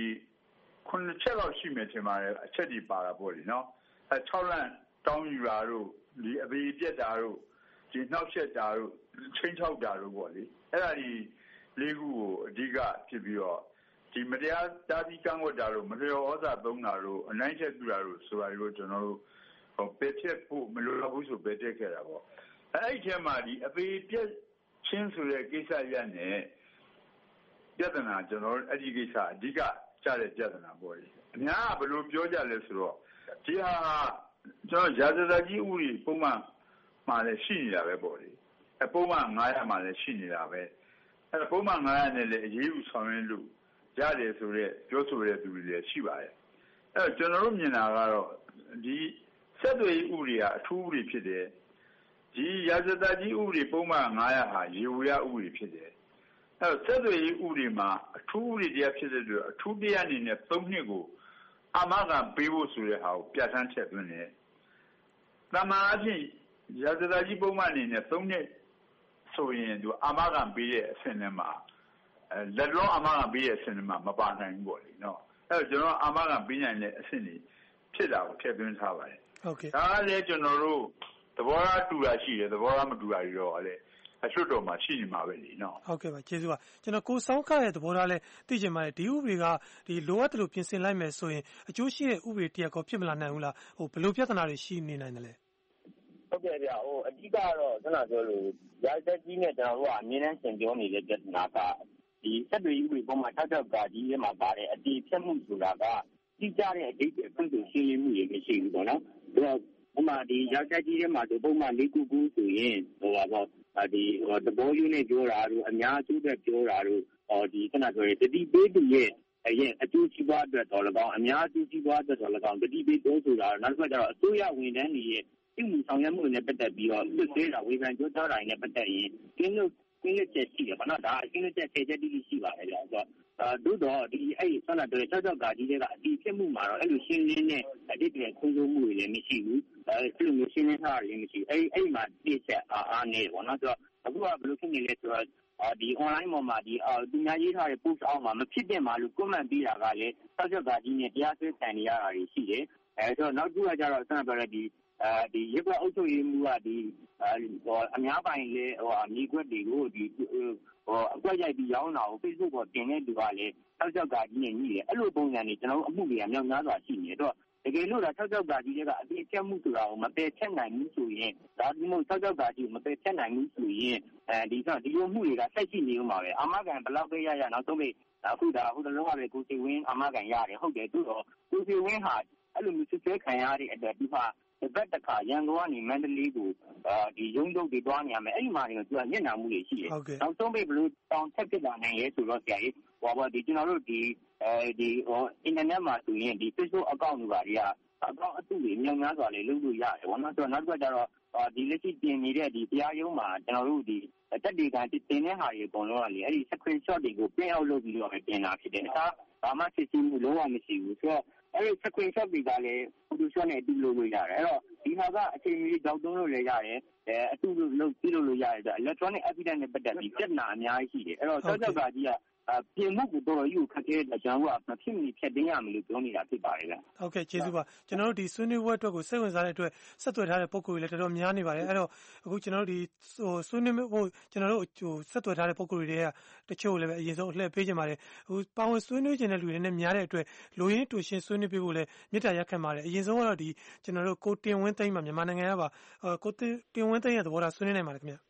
9ချက်လောက်ရှိမယ်ထင်ပါတယ်အချက်တွေပါတာပေါ့လေနော်6လမ်းတောင်းယူတာတို့ဒီအပေပြက်တာတို့ဒီနှောက်ယှက်တာတို့ချင်းချောက်တာတို့ပေါ့လေအဲ့ဒါဒီလေးခုကိုအဓိကဖြစ်ပြီးတော့ဒီမတရားတားပြီးကန့်ကွက်တာတို့မလျော်ဩဇာသုံးတာတို့အနိုင်ချက်ပြတာတို့ဆိုတာတို့ကျွန်တော်တို့ပယ်ချက်ဖို့မလိုတော့ဘူးဆိုပယ်ချက်ခဲ့တာပေါ့အဲ့ဒီထဲမှာဒီအပေပြက်ချင်းဆိုတဲ့ကိစ္စရပ်နဲ့ပြဿနာကျွန်တော်အဲ့ဒီကိစ္စအဓိကကြတဲ့ပြဿနာပေါ့လေအများကဘယ်လိုပြောကြလဲဆိုတော့ဒီဟာကျွန်တော်ရာဇသကြီးဥပဒေပုံမှန်မှာလည်းရှိနေတာပဲပေါ့လေပုံမှန်900မှာလည်းရှိနေတာပဲအဲ့ပုံမှန်900နဲ့လည်းအရေးယူဆောင်ရွက်လို့ရတယ်ဆိုတော့ပြောဆိုတဲ့သူတွေလည်းရှိပါတယ်အဲ့ကျွန်တော်တို့မြင်တာကတော့ဒီဆက်သွယ်ရေးဥပဒေကအထူးဥပဒေဖြစ်တယ်ဒီရာဇသကြီးဥပဒေပုံမှန်900ဟာရေဝရဥပဒေဖြစ်တယ်အဲ့ဆက်သွယ်ရေးဥပဒေမှာအထူးဥပဒေတရားဖြစ်တဲ့အတွက်အထူးတရားအနေနဲ့3နှစ်ကိုအာမခံပေးဖို့ဆိုတဲ့ဟာကိုပြဋ္ဌာန်းချက်သွင်းတယ်။တမန်အဖြစ်ရာဇသကြီးပုံမှန်အနေနဲ့3နှစ်ဆိုရင်သူအာမခံပေးတဲ့အဆင့်ထဲမှာလက်လုံးအာမခံပေးတဲ့အဆင့်ထဲမှာမပါနိုင်ဘူးပေါ့လေနော်။အဲ့တော့ကျွန်တော်အာမခံပေးနိုင်တဲ့အဆင့်တွေဖြစ်တာကိုထည့်သွင်းထားပါတယ်။ဟုတ်ကဲ့။ဒါလည်းကျွန်တော်တို့သဘောထားတူတာရှိတယ်သဘောထားမတူတာတွေတော့လည်းအချွတ်တော်မှာရှိနေမှာပဲလေနော်ဟုတ်ကဲ့ပါကျေးဇူးပါကျွန်တော်ကိုစောင်းခရဲ့သဘောထားလဲသိချင်ပါတယ်ဒီဥပဒေကဒီလိုအပ်တယ်လို့ပြင်ဆင်လိုက်မယ်ဆိုရင်အကျိုးရှိတဲ့ဥပဒေတရားကောဖြစ်မလာနိုင်ဘူးလားဘယ်လိုပြဿနာတွေရှိနေနိုင်တယ်လဲဟုတ်ကဲ့ဗျအဓိကတော့ခဏပြောလို့ရာဇသက်ကြီးနဲ့ကျွန်တော်တို့ကအမြင်နဲ့ဆင်ပြောနေတဲ့ပြဿနာကဒီဆက်တွေဥပဒေပုံမှန်66ကာကြီးထဲမှာပါတဲ့အတည်ဖြတ်မှုဆိုတာကတိကျတဲ့အဓိပ္ပာယ်ဖွင့်ဆိုရှင်းလင်းမှုတွေမရှိဘူးပေါ့နော်ဥပမာဒီရာဇသက်ကြီးထဲမှာဒီပုံမှန်499ဆိုရင်ဒီသဘောယူနဲ့ပြောတာတို့အများအကျိုးအတွက်ပြောတာတို့ဒီခဏပြောရတတိပေးသူရဲ့အကျိုးစီးပွားအတွက်တော်၎င်းအများအကျိုးစီးပွားအတွက်တော်၎င်းတတိပေးပြောဆိုတာနောက်တစ်ခါကျတော့အစိုးရဝန်ထမ်းတွေရဲ့ပြုမှုဆောင်ရွက်မှုနဲ့ပတ်သက်ပြီးတော့ဆွတ်သေးတာဝေဖန်ပြောကြားတာနဲ့ပတ်သက်ရင်ကျင်းလို့ချက်ရှိတယ်ဗောနော်ဒါအကျင်းချက်10ချက်တိတိရှိပါတယ်ဗျာဆိုတော့တော့ဒီဆက်လာတဲ့66ကာကြီးတွေကအတီးဖြစ်မှုမှာတော့အဲ့လိုရှင်းလင်းတဲ့အတိတ်ကခွင့်ဆိုမှုတွေလည်းမရှိဘူးအဲ့လိုမျိုးရှင်းလင်းထားတာလည်းမရှိဘူးအဲ့မှာတိချက်အားနေဗောနော်ဆိုတော့အခုကဘယ်လိုဖြစ်နေလဲဆိုတော့ဒီ online ပေါ်မှာဒီသူများရေးထားတဲ့ post အောက်မှာမဖြစ်တဲ့မှာလို့ comment ပေးတာကလည်း66ကာကြီးနဲ့တရားစွဲခံနေရတာတွေရှိတယ်ဆိုတော့နောက်တစ်ခုကကျတော့ဆက်ပြောရတဲ့ဒီရပ်ကွက်အုပ်ချုပ်ရေးမှူးကဒီအများပိုင်လေမြေကွက်တွေကိုဒီအကွက်ရိုက်ပြီးရောင်းတာကို Facebook ပေါ်တင်တဲ့သူကလည်း66ကာကြီးနဲ့ညှိတယ်အဲ့လိုပုံစံတွေကျွန်တော်တို့အမှုတွေကမြောက်များစွာရှိနေတော့တကယ်လို့ဒါ66ကကြီးတွေကအပြည့်ဖြတ်မှုဆိုတာကိုမပယ်ဖြတ်နိုင်ဘူးဆိုရင်ဒါဒီမို့66ကကြီးကိုမပယ်ဖြတ်နိုင်ဘူးဆိုရင်ဒီလိုမှုတွေကဆက်ရှိနေဦးမှာပဲအာမခံဘယ်လောက်ပဲရနောက်ဆုံးပဲအခုတလုံးကပဲကိုစီဝင်းအာမခံရတယ်ဟုတ်တယ်သူတော့ကိုစီဝင်းဟာအဲ့လိုမျိုးဆွဆွဲခံရတဲ့အတွက်ဒီမှာတစ်ပတ်တစ်ခါရန်ကုန်ကနေမန္တလေးကိုဒီရုံးချုပ်တွေတွားနေရမယ်အဲ့ဒီမှာနေသူကညံ့နာမှုတွေရှိတယ်နောက်ဆုံးပဲဘလို့တောင်ထက်ဖြစ်လာနိုင်ရဲဆိုတော့ဆရာကြီးဒီကျွန်တော်တို့ဒီအင်တာနက်မှာဆိုရင်ဒီ Facebook account တွေပါတွေကအကောင့်အတုတွေမြောင်များစွာလေးလုပ်လို့ရတယ်ဘောနော်ဆိုတော့နောက်တစ်ခါကျတော့ဒီလက်ရှိပြင်နေတဲ့ဒီတရားရုံးမှာကျွန်တော်တို့ဒီတက်ဒီကန်တင်တဲ့ဟာတွေအကုန်လုံးကလေအဲ့ဒီ screenshot တွေကို print out လုပ်ပြီးတော့ပြင်တာဖြစ်တယ်ဒါဘာမှစစ်ဆေးမှုလုံးဝမရှိဘူးဆိုတော့အဲ့ဒီ screenshot တွေကလည်း Photoshop နဲ့အတူလုပ်လို့ရတယ်အဲ့တော့ဒီဟာကအချိန်မီကြောက်တုံးလို့လည်းရတယ်အတူလုပ်ပြီးလို့ရတယ်ဆိုတော့ electronic evidence နဲ့ပတ်သက်ပြီးပြဿနာအများကြီးရှိတယ်အဲ့တော့ဆောက်ကြောက်ကကြီးကပြင်မှုကိုတော်တော်ကြီးကိုခက်ခဲတဲ့ကျွန်တော်တို့ကမဖြစ်မီဖြတ်သိမ်းရမယ်လို့ပြောနေတာဖြစ်ပါတယ်ဗျ။ဟုတ်ကဲ့ကျေးဇူးပါကျွန်တော်တို့ဒီဆွေးနွေးပွဲအတွက်ကိုစိတ်ဝင်စားတဲ့အတွက်ဆက်သွယ်ထားတဲ့ပုံကိုယ်တွေလည်းတော်တော်များနေပါတယ်အဲ့တော့အခုကျွန်တော်တို့ဒီဆွေးနွေးဖို့ကျွန်တော်တို့ဆက်သွယ်ထားတဲ့ပုံကိုယ်တွေကတချို့လည်းပဲအရင်ဆုံးအလှည့်ပေးကြပါတယ်အခုပါဝင်ဆွေးနွေးခြင်းတဲ့လူတွေနဲ့များတဲ့အတွက်လူရင်းတူရှင်းဆွေးနွေးပေးဖို့လည်းမေတ္တာရပ်ခံပါတယ်အရင်ဆုံးကတော့ဒီကျွန်တော်တို့ကိုတင်ဝင်းသိန်းမှာမြန်မာနိုင်ငံကပါကိုတင်ဝင်းသိန်းရဲ့သဘောထားဆွေးနွေးနိုင်ပါတယ်ခင်ဗျ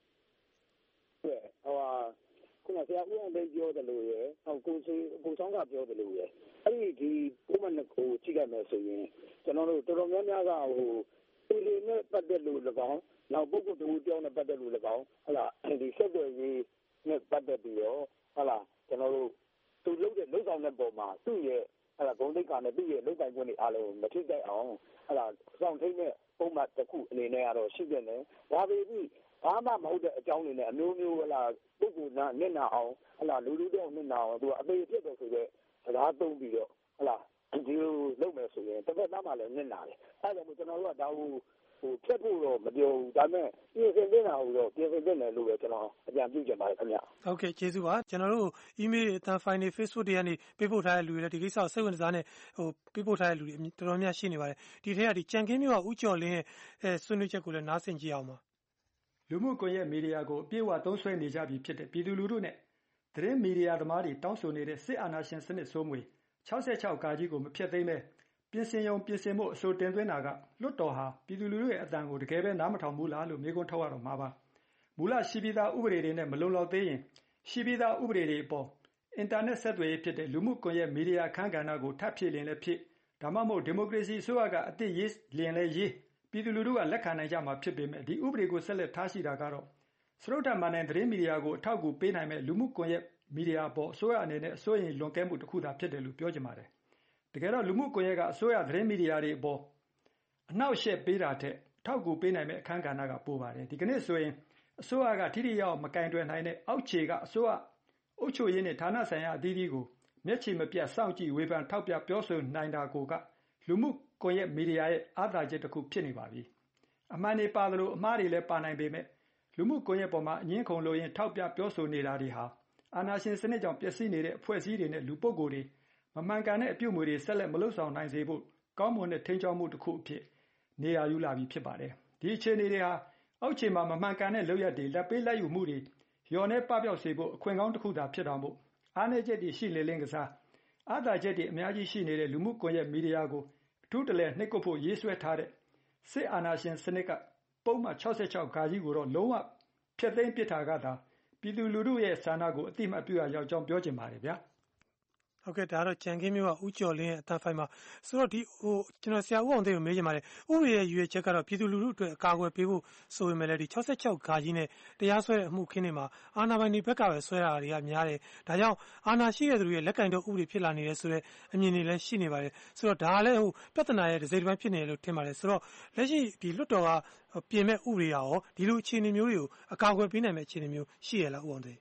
ခုနဆရာဦးအောင်သိန်းပြောတယ်လို့ရယ်ဟောကိုဆောင်ကပြောတယ်လို့ရယ်အဲ့ဒီပုံမှန်ကိုကြည့်ရမယ်ဆိုရင်ကျွန်တော်တို့တော်တော်များများကဒီလိုနဲ့ပတ်သက်လို့၎င်းနောက်ပုဂ္ဂိုလ်တူပြောင်းနဲ့ပတ်သက်လို့၎င်းဟုတ်လားဒီဆက်သွယ်ရေးနဲ့ပတ်သက်ပြီးတော့ဟုတ်လားကျွန်တော်တို့သူလုပ်တဲ့လုပ်ဆောင်တဲ့ပုံမှာသူ့ရဲ့ဟုတ်လားဂုဏ်သိက္ခာနဲ့သူ့ရဲ့လုပ်ပိုင်ခွင့်တွေအားလုံးမထိခိုက်အောင်ဟုတ်လားစောင့်ထိန်တဲ့ပုံမှန်တစ်ခုအနေနဲ့ကတော့ရှိတယ်နဲ့ဒါပေမဲ့ဘာမှမဟုတ်တဲ့အကြောင်းတွေနဲ့အမျိုးမျိုးဟလာပုဂ္ဂိုလ်နာနစ်နာအောင်ဟလာလူတော့နစ်နာအောင်သူကအသေးဖြစ်တယ်ဆိုတော့စကားသုံးပြီးတော့ဟလာဒီလိုလုပ်မယ်ဆိုရင်တစ်သက်သားမှလည်းနစ်နာတယ်အဲဒါကြောင့်ကျွန်တော်တို့ကဒါကိုဖြတ်ဖို့တော့မပြောဘူးဒါပေမဲ့ပြင်ဆင်နေတာကိုတော့ပြင်ဆင်တယ်လို့ပဲကျွန်တော်အကြံပြုချင်ပါတယ်ခင်ဗျဟုတ်ကဲ့ကျေးဇူးပါကျွန်တော်တို့ email အတန် file တွေ Facebook တွေကနေပေးပို့ထားတဲ့လူတွေလည်းဒီကိစ္စကိုစိတ်ဝင်စားနေပေးပို့ထားတဲ့လူတွေတော်တော်များရှိနေပါတယ်ဒီထက်ကဒီကြံခင်းမျိုးကဥကျော်လင်းရဲ့ဆွေးနွေးချက်ကိုလည်းနားဆင်ကြည့်အောင်ပါလူမှုကွန်ရက်မီဒီယာကိုအပြည့်အဝသုံးစွဲနေကြပြီဖြစ်တဲ့ပြည်သူလူထုနဲ့သတင်းမီဒီယာသမားတွေတောင်းဆိုနေတဲ့စစ်အာဏာရှင်စနစ်စိုးမွေ66 ကာကြီးကိုမဖျက်သိမ်းပဲပြင်ဆင်မှုအဆိုတင်သွင်းတာကလွတ်တော်ဟာပြည်သူလူထုရဲ့အသံကိုတကယ်ပဲနားမထောင်ဘူးလားလို့မေးခွန်းထုတ်ရတော့မှာပါမူလရှိပြီးသားဥပဒေတွေနဲ့မလုံလောက်သေးရင်ရှိပြီးသားဥပဒေတွေအပေါ်အင်တာနက်ဆက်သွယ်ရေးဖြစ်တဲ့လူမှုကွန်ရက်မီဒီယာအခမ်းကဏ္ဍကိုထပ်ဖြည့်လင်းလည်းဖြစ်ဒါမှမဟုတ်ဒီမိုကရေစီအစိုးရကအသစ်ရေးလင်းလည်းရေးပြည်သူလူထုကလက်ခံနိုင်ကြမှာဖြစ်ပေမဲ့ဒီဥပဒေကိုဆက်လက်ထားရှိတာကတော့စရုပ်ထမှန်တဲ့သတင်းမီဒီယာကိုအထောက်အကူပေးနိုင်မဲ့လူမှုကွန်ရက်မီဒီယာပေါ်အစိုးရအနေနဲ့အစိုးရလွန်ကဲမှုတစ်ခုသာဖြစ်တယ်လို့ပြောချင်ပါတယ်တကယ်တော့လူမှုကွန်ရက်ကအစိုးရသတင်းမီဒီယာတွေအပေါ်အနှောက်အယှက်ပေးတာထက်အထောက်အကူပေးနိုင်မဲ့အခမ်းကဏ္ဍကပိုပါတယ်ဒီကနေ့ဆိုရင်အစိုးရကထိထိရောက်မကင်တွယ်နိုင်တဲ့အောက်ခြေကအစိုးရအုပ်ချုပ်ရေးနဲ့ဌာနဆိုင်ရာအသီးသီးကိုမျက်ခြေမပြတ်စောင့်ကြည့်ဝေဖန်ထောက်ပြပြောဆိုနိုင်တာကိုကလူမှုကွန်ရက်မီဒီယာရဲ့အားသာချက်တစ်ခုဖြစ်နေပါပြီအမှန်တွေပါသလိုအမှားတွေလည်းပါနိုင်ပေမဲ့လူမှုကွန်ရက်ပေါ်မှာအငင်းခုန်လို့ရင်ထောက်ပြပြောဆိုနေတာတွေဟာအာဏာရှင်စနစ်ကြောင့်ပျက်စီးနေတဲ့အဖွဲ့အစည်းတွေနဲ့လူပုဂ္ဂိုလ်တွေမမှန်ကန်တဲ့အပြုအမူတွေဆက်လက်မလုပ်ဆောင်နိုင်စေဖို့ကောင်းမွန်တဲ့ထိန်းချုပ်မှုတစ်ခုအဖြစ်နေရာယူလာပြီဖြစ်ပါတယ်ဒီအခြေအနေတွေဟာအောက်ခြေမှာမမှန်ကန်တဲ့လုပ်ရက်တွေလက်ပေးလက်ယူမှုတွေရော်နေပပျောက်စေဖို့အခွင့်ကောင်းတစ်ခုသာဖြစ်တော်မူအားနည်းချက်တွေရှိလေလင်းကစားအားသာချက်တွေအများကြီးရှိနေတဲ့လူမှုကွန်ရက်မီဒီယာကိုအထူးတလဲနှိပ်ကွပ်ဖို့ရေးဆွဲထားတဲ့စစ်အာဏာရှင်စနစ်ကပုံမှန်66 ကာကြီးကိုတော့လုံးဝဖျက်သိမ်းပစ်တာကသာပြည်သူလူထုရဲ့ဆန္ဒကိုအတိမတ်ပြုရရောက်ကြောင်းပြောချင်ပါတယ်ဗျာဟုတ်ကဲ့ဒါကတော့ကြံခင်းမျိုးကဥကျော်လင်းရဲ့အတန်ဖိုင်မှာဆိုတော့ဒီကျွန်တော်ဆရာဦးအောင်သိန်းကိုမေးချင်ပါတယ်ဥပဒေရဲ့ရွေးချက်ကတော့ပြည်သူလူထုအတွက်အကာအကွယ်ပေးဖို့ဆိုပေမဲ့လည်းဒီ66 ဂါကြီးနဲ့တရားစွဲတဲ့အမှုခင်းတွေမှာအာဏာပိုင်တွေဘက်ကပဲဆွဲတာတွေကများတယ်ဒါကြောင့်အာဏာရှိတဲ့သူတွေရဲ့လက်ကင်တော့ဥပဒေဖြစ်လာနေတယ်ဆိုတော့အမြင်တွေလည်းရှိနေပါတယ်ဆိုတော့ဒါကလည်းပြဿနာရဲ့တစ်စိတ်တစ်ပိုင်းဖြစ်နေတယ်လို့ထင်ပါတယ်ဆိုတော့လက်ရှိဒီလွတ်တော်ကပြင်မဲ့ဥပဒေရောဒီလိုအခြေအနေမျိုးတွေကိုအကာအကွယ်ပေးနိုင်မဲ့အခြေအနေမျိုးရှိရလားဦးအောင်သိန်း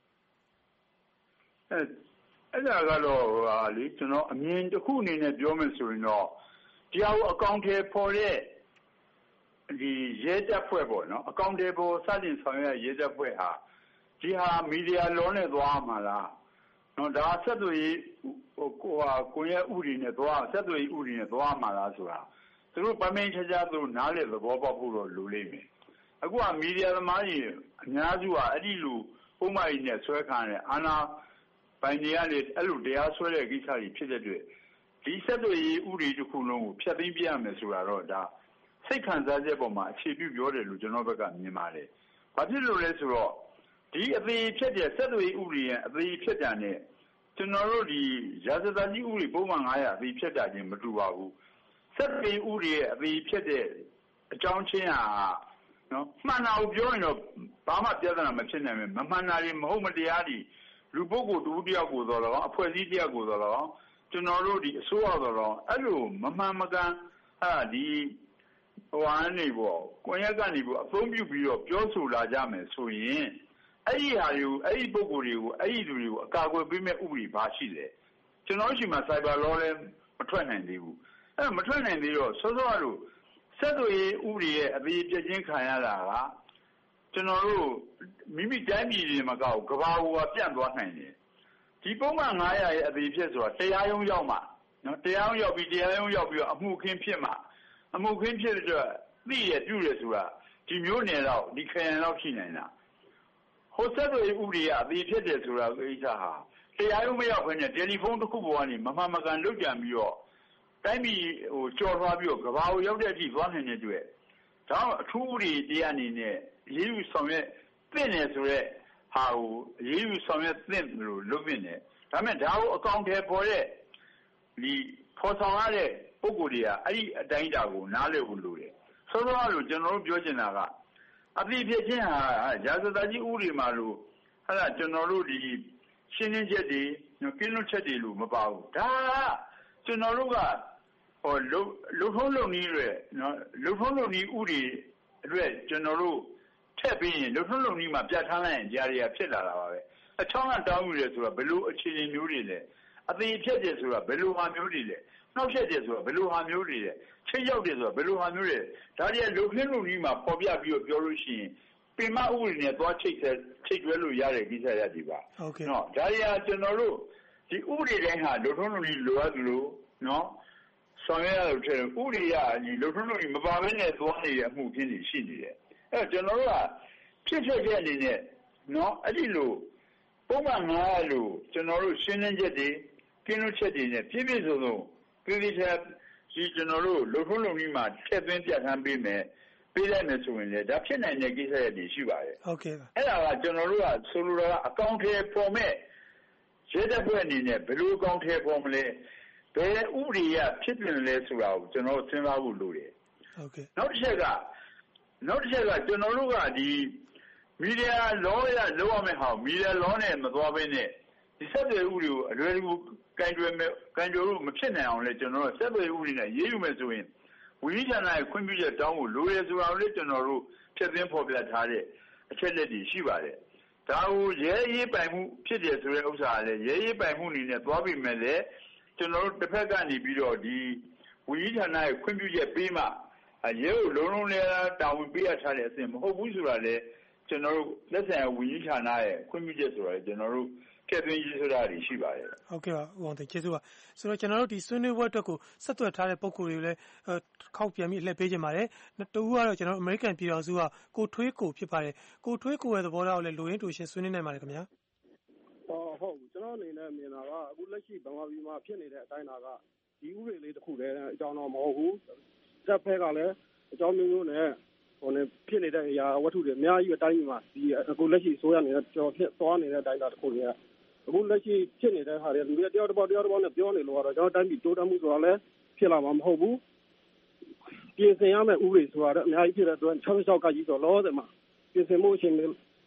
အဲ့ဒါကတော့လေကျွန်တော်အမြင်တစ်ခုအနေနဲ့ပြောမယ်ဆိုရင်တော့တရားကိုအကောင့်ထဲပေါ်တဲ့ဒီရဲတပ်ဖွဲ့ပေါ့နော်အကောင့်ထဲပေါ်စတင်ဆောင်ရွက်ရဲတပ်ဖွဲ့ဟာဒီဟာမီဒီယာလောနဲ့သွားမှာလားနော်ဒါဆက်သွယ်ရေးကိုရဲဥပဒေနဲ့သွားဆက်သွယ်ရေးဥပဒေနဲ့သွားမှာလားဆိုတာသူတို့ပမင်းချာချာသူတို့နားလေသဘောပေါက်ဖို့တော့လိုလိမ့်မယ်အခုကမီဒီယာသမားကြီးအများစုကအဲ့ဒီလိုပုံမှန်ကြီးနဲ့ဆွဲခံရတဲ့အာဏာပိုင်တွေကလည်းအဲ့လိုတရားစွဲတဲ့ကိစ္စတွေဖြစ်တဲ့အတွက်ဒီဆက်သွယ်ရေးဥပဒေတစ်ခုလုံးကိုဖျက်သိမ်းပြရမယ်ဆိုတာတော့ဒါစိတ်ခံစားချက်ပေါ်မှာအခြေပြုပြောတယ်လို့ကျွန်တော်ဘက်ကမြင်ပါတယ်။ဘာဖြစ်လို့လဲဆိုတော့ဒီအသေးဖြစ်တဲ့ဆက်သွယ်ရေးဥပဒေရဲ့အသေးဖြစ်တာနဲ့ကျွန်တော်တို့ဒီရာဇသတ်ကြီးဥပဒေပုံမှန်900အသေးဖြစ်တာချင်းမတူပါဘူး။ဆက်သွယ်ရေးဥပဒေရဲ့အသေးဖြစ်တဲ့အကြောင်းချင်းဟာနော်မှန်တာကိုပြောရင်တော့ဘာမှပြဿနာမဖြစ်နိုင်ဘူး။မမှန်တာတွေမဟုတ်မတရားတွေလူပုဂ္ဂိုလ်တူတယောက်ကိုသော်လည်းကောင်းအဖွဲ့အစည်းတယောက်ကိုသော်လည်းကောင်းကျွန်တော်တို့ဒီအစိုးရသော်လည်းကောင်းအဲ့လိုမမှန်မကန်ဒီဟိုအနေပေါ့ကိုရက်ကနေပေါ့အသုံးပြုပြီးတော့ပြောဆိုလာကြမယ်ဆိုရင်အဲ့ဒီဟာတွေကိုအဲ့ဒီပုဂ္ဂိုလ်တွေကိုအဲ့ဒီလူတွေကိုအကာအကွယ်ပေးမဲ့ဥပဒေဘာရှိလဲကျွန်တော်ရှိမှာ cyber law လည်းမထွက်နိုင်သေးဘူးအဲ့မထွက်နိုင်သေးတော့စောစောတို့ဆက်သွယ်ရေးဥပဒေရဲ့အသေးပြည့်ချင်းခံရတာကကျွန်တော်တို့မိမိတိုင်းပြည်တွေမှာကောက်ကဘာကိုပြန့်သွားနိုင်တယ်ဒီပုံမှန်900ရဲ့အသေးဖြစ်ဆိုတာတရားရုံးရောက်မှနော်တရားရုံးရောက်ပြီးတရားရုံးရောက်ပြီးတော့အမှုခင်းဖြစ်မှအမှုခင်းဖြစ်တဲ့အတွက်သိရပြုရဆိုတာဒီမျိုးနယ်တော့ဒီခရိုင်တော့ရှိနိုင်တာဟိုဆက်သွယ်ရေးဥပဒေကအသေးဖြစ်တယ်ဆိုတာကိစ္စဟာတရားရုံးမရောက်ဘဲနဲ့တယ်လီဖုန်းတစ်ခုပေါ်ကနေမမှန်မကန်လုပ်ကြံပြီးတော့တိုင်းပြည်ဟိုကြော်သွားပြီးတော့ကဘာကိုရောက်တဲ့အထိသွားနိုင်တဲ့အတွက်ဒါအထူးဥပဒေတရားအနေနဲ့ရေးယူဆောင်ရွက်သင့်တယ်ဆိုရက်ဟာကိုရေးယူဆောင်ရွက်သင့်လို့လုပ်နေတယ်ဒါပေမဲ့ဒါကိုအကောင့်ထဲပေါ်တဲ့ဒီဖော်ဆောင်ရတဲ့ပုံကိုယ်တွေကအဲ့ဒီအတိုင်းအတာကိုနားလည်ဖို့လိုတယ်ဆိုတော့လို့ကျွန်တော်တို့ပြောချင်တာကအပြည့်ဖြစ်ခြင်းဟာရာဇသတ်ကြီးဥပဒေမှာလို့ဟာကျွန်တော်တို့ဒီရှင်းလင်းချက်တွေကင်းလွတ်ချက်တွေလို့မပါဘူးဒါကျွန်တော်တို့ကဟိုလုံထုံးလုံနည်းတွေနော်လုံထုံးလုံနည်းဥပဒေအတွက်ကျွန်တော်တို့ထက်ပြီးရင်လုံထုံးလုံနည်းမှာပြဋ္ဌာန်းလိုက်ရင်ကြားရဖြစ်လာတာပါပဲအချောင်းကတောင်းယူတယ်ဆိုတာဘယ်လိုအခြေအနေမျိုးတွေလဲအသေးဖြစ်တယ်ဆိုတာဘယ်လိုဟာမျိုးတွေလဲနှောက်ရက်တယ်ဆိုတာဘယ်လိုဟာမျိုးတွေလဲချိတ်ရောက်တယ်ဆိုတာဘယ်လိုဟာမျိုးတွေဒါတွေကလုံခင်းလုံနည်းမှာပေါ်ပြပြီးတော့ပြောလို့ရှိရင်ပင်မဥပဒေနဲ့သွားချိတ်တွဲလို့ရတဲ့ကိစ္စရည်ပါဟုတ်ကဲ့နော်ဒါတွေကကျွန်တော်တို့ဒီဥပဒေတိုင်းဟာလုံထုံးလုံနည်းလိုအပ်လို့နော်ဆောင်ရွက်ရလို့တဲ့ဥပဒေရဒီလုံထုံးလုံနည်းမပါဘဲနဲ့သွားနေတဲ့အမှုဖြစ်နေရှိနေတယ်အဲ့ကျွန်တော်တို့ကဖြစ်တဲ့အနေနဲ့နော်အဲ့ဒီလိုပုံမှန်900လို့ကျွန်တော်တို့ရှင်းလင်းချက်တွေကင်းလွတ်ချက်တွေနဲ့ပြည့်ပြည့်စုံစုံပြည်ပြည်ချက်ဒီကျွန်တော်တို့လုံထုံးလုံနည်းမှာထည့်သွင်းပြဋ္ဌာန်းပေးမယ်ပေးလိုက်မယ်ဆိုရင်လည်းဒါဖြစ်နိုင်တဲ့ကိစ္စတွေရှိပါတယ်ဟုတ်ကဲ့အဲ့ဒါကကျွန်တော်တို့ကဆိုလိုတာကအကောင့်ထဲပေါ်မဲ့ရဲတပ်ဖွဲ့အနေနဲ့ဘယ်လိုအကောင့်ထဲပေါ်မလဲဘယ်ဥပဒေရဖြစ်နေလဲဆိုတာကိုကျွန်တော်စဉ်းစားဖို့လိုတယ်ဟုတ်ကဲ့နောက်တစ်ချက်ကကျွန်တော်တို့ကဒီမီဒီယာလောရလောက်ရမယ့်ဟာမီဒီယာလောနဲ့မသွားဘဲနဲ့ဒီဆက်သွယ်ဥပဒေကိုအလွယ်တကူကန်ကြွယ်လို့မဖြစ်နိုင်အောင်လဲကျွန်တော်တို့ဆက်သွယ်ဥပဒေနဲ့ရေးယူမယ်ဆိုရင်ဝိညာဉ်နဲ့ခွင့်ပြုချက်တောင်းဖို့လိုရဆိုတာကိုလည်းကျွန်တော်တို့ဖြည့်သွင်းဖော်ပြထားတဲ့အချက်လက်တွေရှိပါတယ်ဒါကိုရဲရေးပိုင်မှုဖြစ်တယ်ဆိုတဲ့ဥစ္စာကလည်းရဲရေးပိုင်မှုအနေနဲ့သွားပြီးမယ်လေကျွန်တော်တို့တစ်ဖက်ကနေပြီးတော့ဒီဝိညာဉ်နဲ့ခွင့်ပြုချက်ပေးမှရဲကိုလုံးလုံးလေးတာဝန်ပေးရထားတဲ့အဆင့်မဟုတ်ဘူးဆိုတာလေကျွန်တော်တို့လက်ဆိုင်ဝိညာဉ်ဌာနရဲ့ခွင့်ပြုချက်ဆိုတာကျွန်တော်တို့ထည့်သွင်းရေးဆိုတာတွေရှိပါတယ်ဟုတ်ကဲ့ပါဦးအောင်သိကျေးဇူးပါဆိုတော့ကျွန်တော်တို့ဒီဆွေးနွေးပွဲအတွက်ကိုဆက်သွယ်ထားတဲ့ပုံကိုယ်တွေကိုလည်းခောက်ပြန်ပြီးလှည့်ပေးခြင်းပါတယ်တူကတော့ကျွန်တော်တို့အမေရိကန်ပြည်တော်စုကကိုထွေးကိုဖြစ်ပါတယ်ကိုထွေးကိုရဲ့သဘောထားကိုလည်းလူရင်းတူရှင်းဆွေးနွေးနိုင်ပါတယ်ခင်ဗျာဟုတ်ကျွန်တော်အနေနဲ့မြင်တာကအခုလက်ရှိဗမာပြည်မှာဖြစ်နေတဲ့အတိုင်းအတာကဒီဥပဒေလေးတစ်ခုတည်းအကြောင်းတော့မဟုတ်ဘူးတစ်ဖက်ကလည်းအကြောင်းမျိုးမျိုးနဲ့ဟိုနေဖြစ်နေတဲ့အရာဝတ္ထုတွေအများကြီးအတိုင်းမှာဒီအခုလက်ရှိဆိုရနေတဲ့ကြော်ဖြစ်သွားနေတဲ့အတိုင်းအတာတစ်ခုတွေကအခုလက်ရှိဖြစ်နေတဲ့ဟာတွေလူတွေတယောက်တစ်ပေါက်နဲ့ပြောနေလို့ကတော့ကျွန်တော်တိုင်းပြည်တိုးတက်မှုဆိုတာလည်းဖြစ်လာမှာမဟုတ်ဘူးပြင်ဆင်ရမယ့်ဥပဒေဆိုတာလည်းအများကြီးဖြစ်တဲ့အတွက်66ကကြီးဆိုလောတယ်မှာပြင်ဆင်မှုအချိန်မသိ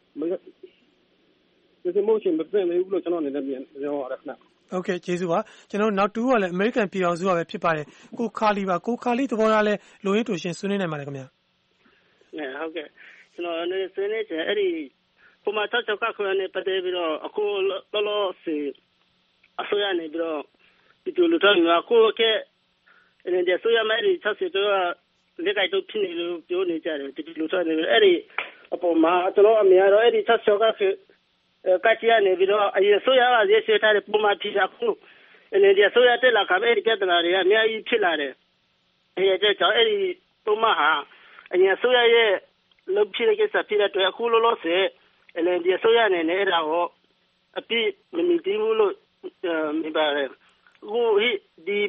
ဘူးလို့ကျွန်တော်အနေနဲ့မြင်ပြောရတယ်ခင်ဗျဟုတ်ကဲ့ကျေးဇူးပါကျွန်တော်နောက်တူကလည်းအမေရိကန်ပြည်တော်စုကပဲဖြစ်ပါတယ်ကိုခါလီပါကိုခါလီသဘောထားလဲလူရင်းတူရှင်းဆွေးနွေးနိုင်ပါတယ်ခင်ဗျဟုတ်ကဲ့ကျွန်တော်လည်းဆွေးနွေးချင်အဲ့ဒီပုံမှန်66ကခွင့်နဲ့ပတ်သက်ပြီးတော့အခုလောလောဆယ်အစိုးရနေပြီးတော့ဒီလိုတော့ကိုကအဲ့ဒီဆိုရမယ်ဒီ60တော့လက်ကိုက်တော့ဖြစ်နေလို့ပြောနေကြတယ်ဒီလိုတော့နေအဲ့ဒီအပေါ်မှာကျွန်တော်အမြင်တော့အဲ့ဒီ66ကကချီရနေပြီးတော့အရင်ဆိုရကရေးဆွဲထားတဲ့ပုံမှန်ဖြစ်တာခုအဲ့ဒီဆိုရတက်လာကပဲအဲ့ဒီပြဿနာတွေကအများကြီးဖြစ်လာတယ်အဲ့ဒီကြောင့်အဲ့ဒီပုံမှန်ဟာအရင်ဆိုရရဲ့လုပ်ဖြစ်တဲ့ကိစ္စဖြစ်တဲ့အတွက်အခုလောလောဆယ်အဲ့ဒီဆိုရနေနေအဲ့ဒါကိုအပြည့်မမီတည်ဘူးလို့မြင်ပါတယ်အခုဒီ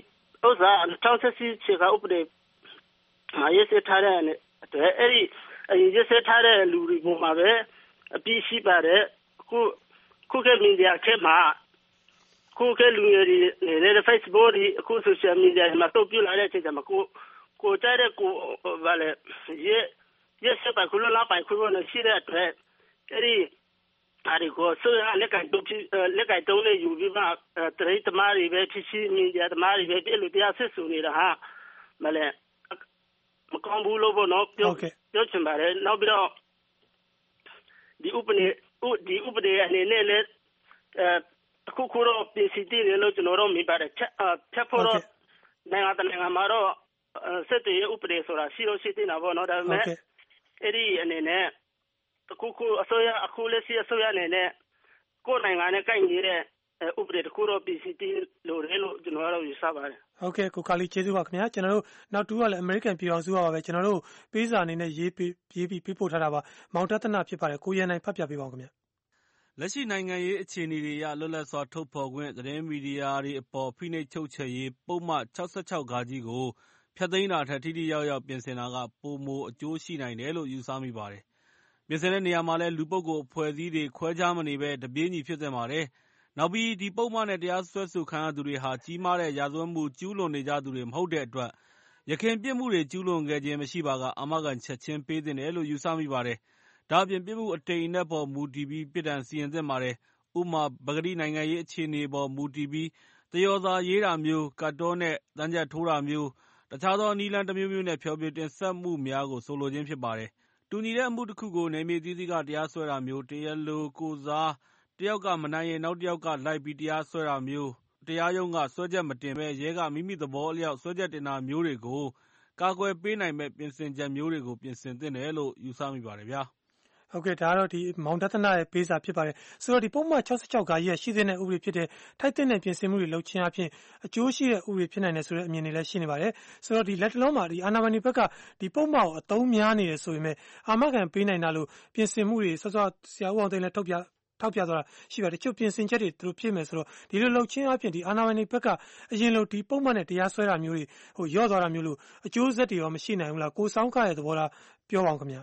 ဥစား2014ချက်ကဥပဒေရေးစထားတဲ့အတွက်အဲ့ဒီရေးစထားတဲ့လူတွေပေါ်မှာပဲအပြည့်ရှိပါတယ်ခုကမီဒီယာခေတ်မှာခုကလူတွေနေတဲ့ Facebook တွေအခု social media မှာတုံ့ပြလာတဲ့အချိန်မှာကိုတဲ့ကိုဗာလေရေးစပါခုလာပိုင်ခုလို့ရှိတဲ့အတွက်အဲ့ဒီကိုဆိုရလက်ကတုံးနေယူပြီးမှတရိတ်သမားတွေပဲဖြစ်ရှိမီဒီယာသမားတွေပဲပြည်လူတရားစစ်ဆူနေတာဟာမလဲမကောင်းဘူးလို့ပေါ့နော်ပြောချင်ပါတယ်နောက်ပြီးတော့ဒီဥပဒေအနေနဲ့လည်းအခုတော့ပြင်ဆင်တည်တယ်လို့ကျွန်တော်တို့မြင်ပါတယ်ဖြတ်ဖို့တော့နိုင်ငံမှာတော့စစ်တေးဥပဒေဆိုတာရှိလို့ရှိနေတာပေါ့နော်ဒါပေမဲ့အဲ့ဒီအနေနဲ့အခုအစိုးရအခုလက်ရှိအစိုးရအနေနဲ့ကိုယ်နိုင်ငံနဲ့ကိုက်နေတဲ့ဥပဒေတခုတော့ပြင်ဆင်တည်လို့လည်းလို့ကျွန်တော်တို့ယူဆပါတယ်ဟုတ်ကဲ့ကိုခါလီကျေးဇူးပါခင်ဗျာကျွန်တော်တို့နောက်တူကလည်း American ပြည်အောင်စုပါပဲကျွန်တော်တို့ပေးစာအနေနဲ့ရေးပြီးပို့ထားတာပါမောင်တသနာဖြစ်ပါတယ်ကိုရန်နိုင်ဖတ်ပြပေးပါဦးခင်ဗျာလက်ရှိနိုင်ငံရေးအခြေအနေတွေအရလွတ်လပ်စွာထုတ်ဖော်ခွင့်သတင်းမီဒီယာတွေအပေါ်ဖိနှိပ်ချုပ်ချယ်ရေးပုဒ်မ66(ဃ) ကိုဖျက်သိမ်းတာထက်ထိထိရောက်ရောက်ပြင်ဆင်တာကပိုမိုအကျိုးရှိနိုင်တယ်လို့ယူဆမိပါတယ်။ပြင်ဆင်တဲ့နေရာမှာလည်းလူပုဂ္ဂိုလ်အဖွဲ့အစည်းတွေခွဲခြားမနေဘဲတပြေးညီဖြစ်သင့်ပါတယ်။နောက်ပြီးဒီပုဒ်မနဲ့တရားစွဲဆိုခံရသူတွေဟာကြီးမားတဲ့ရာဇဝတ်မှုကျူးလွန်နေကြသူတွေမဟုတ်တဲ့အတွက်ယခင်ပြစ်မှုတွေကျူးလွန်ခဲ့ခြင်းမရှိပါကအာမခံချက်ချင်းပေးသင့်တယ်လို့ယူဆမိပါတယ်။ဒါ့အပြင်ပြစ်မှုအတိမ်အနက်ပေါ်မူတည်ပြီးပြစ်ဒဏ်စီရင်သင့်ပါတယ်။ဥပမာပကတိနိုင်ငံရေးအခြေအနေပေါ်မူတည်ပြီးသရော်စာရေးတာမျိုးကတ်တောနဲ့သံချပ်ထိုးတာမျိုးတခြားသောနည်းလမ်းတမျိုးမျိုးနဲ့ဖျော်ဖြေတင်ဆက်မှုများကိုဆိုလိုခြင်းဖြစ်ပါတယ်။တူညီတဲ့အမှုတစ်ခုကိုနယ်မြေအသီးသီးကတရားစွဲတာမျိုးတရားလိုကိုယ်စားတယောက်ကမနိုင်ရင်နောက်တယောက်ကလိုက်ပြီးတရားစွဲတာမျိုးတရားရုံးကစွဲချက်မတင်ဘဲရဲကမိမိသဘောအလျောက်စွဲချက်တင်တာမျိုးတွေကိုကာကွယ်ပေးနိုင်မဲ့ပြင်ဆင်ချက်မျိုးတွေကိုပြင်ဆင်သင့်တယ်လို့ယူဆမိပါတယ်ဗျာဟုတ်ကဲ့ဒါကတော့ဒီမောင်တသနာရဲ့ပေးစာဖြစ်ပါတယ်ဆိုတော့ဒီပုံမှန်66(ဃ) ရဲ့ရှိတဲ့ဥပဒေဖြစ်တဲ့ထိုက်တဲ့ပြင်ဆင်မှုတွေလုပ်ခြင်းအပြင်အကျိုးရှိတဲ့ဥပဒေဖြစ်နိုင်တယ်ဆိုတဲ့အမြင်တွေလည်းရှိနေပါတယ်ဆိုတော့ဒီလက်တလုံးမှာဒီအာဏာပိုင်တွေဘက်ကဒီပုံမှန်ကိုအသုံးများနေတယ်ဆိုပေမဲ့အာမခံပေးနိုင်တာလို့ပြင်ဆင်မှုတွေစောစောဆရာဦးအောင်သိန်းလည်းထောက်ပြသွားတာရှိပါတယ်တချို့ပြင်ဆင်ချက်တွေသူတို့ဖြစ်မယ်ဆိုတော့ဒီလိုလုပ်ခြင်းအပြင်ဒီအာဏာပိုင်တွေဘက်ကအရင်လိုဒီပုံမှန်နဲ့တရားစွဲတာမျိုးတွေရော့သွားတာမျိုးလို့အကျိုးဆက်တွေရောမရှိနိုင်ဘူးလားကိုစောင်းခရဲ့သဘောထားပြောပါဦးခင်ဗျာ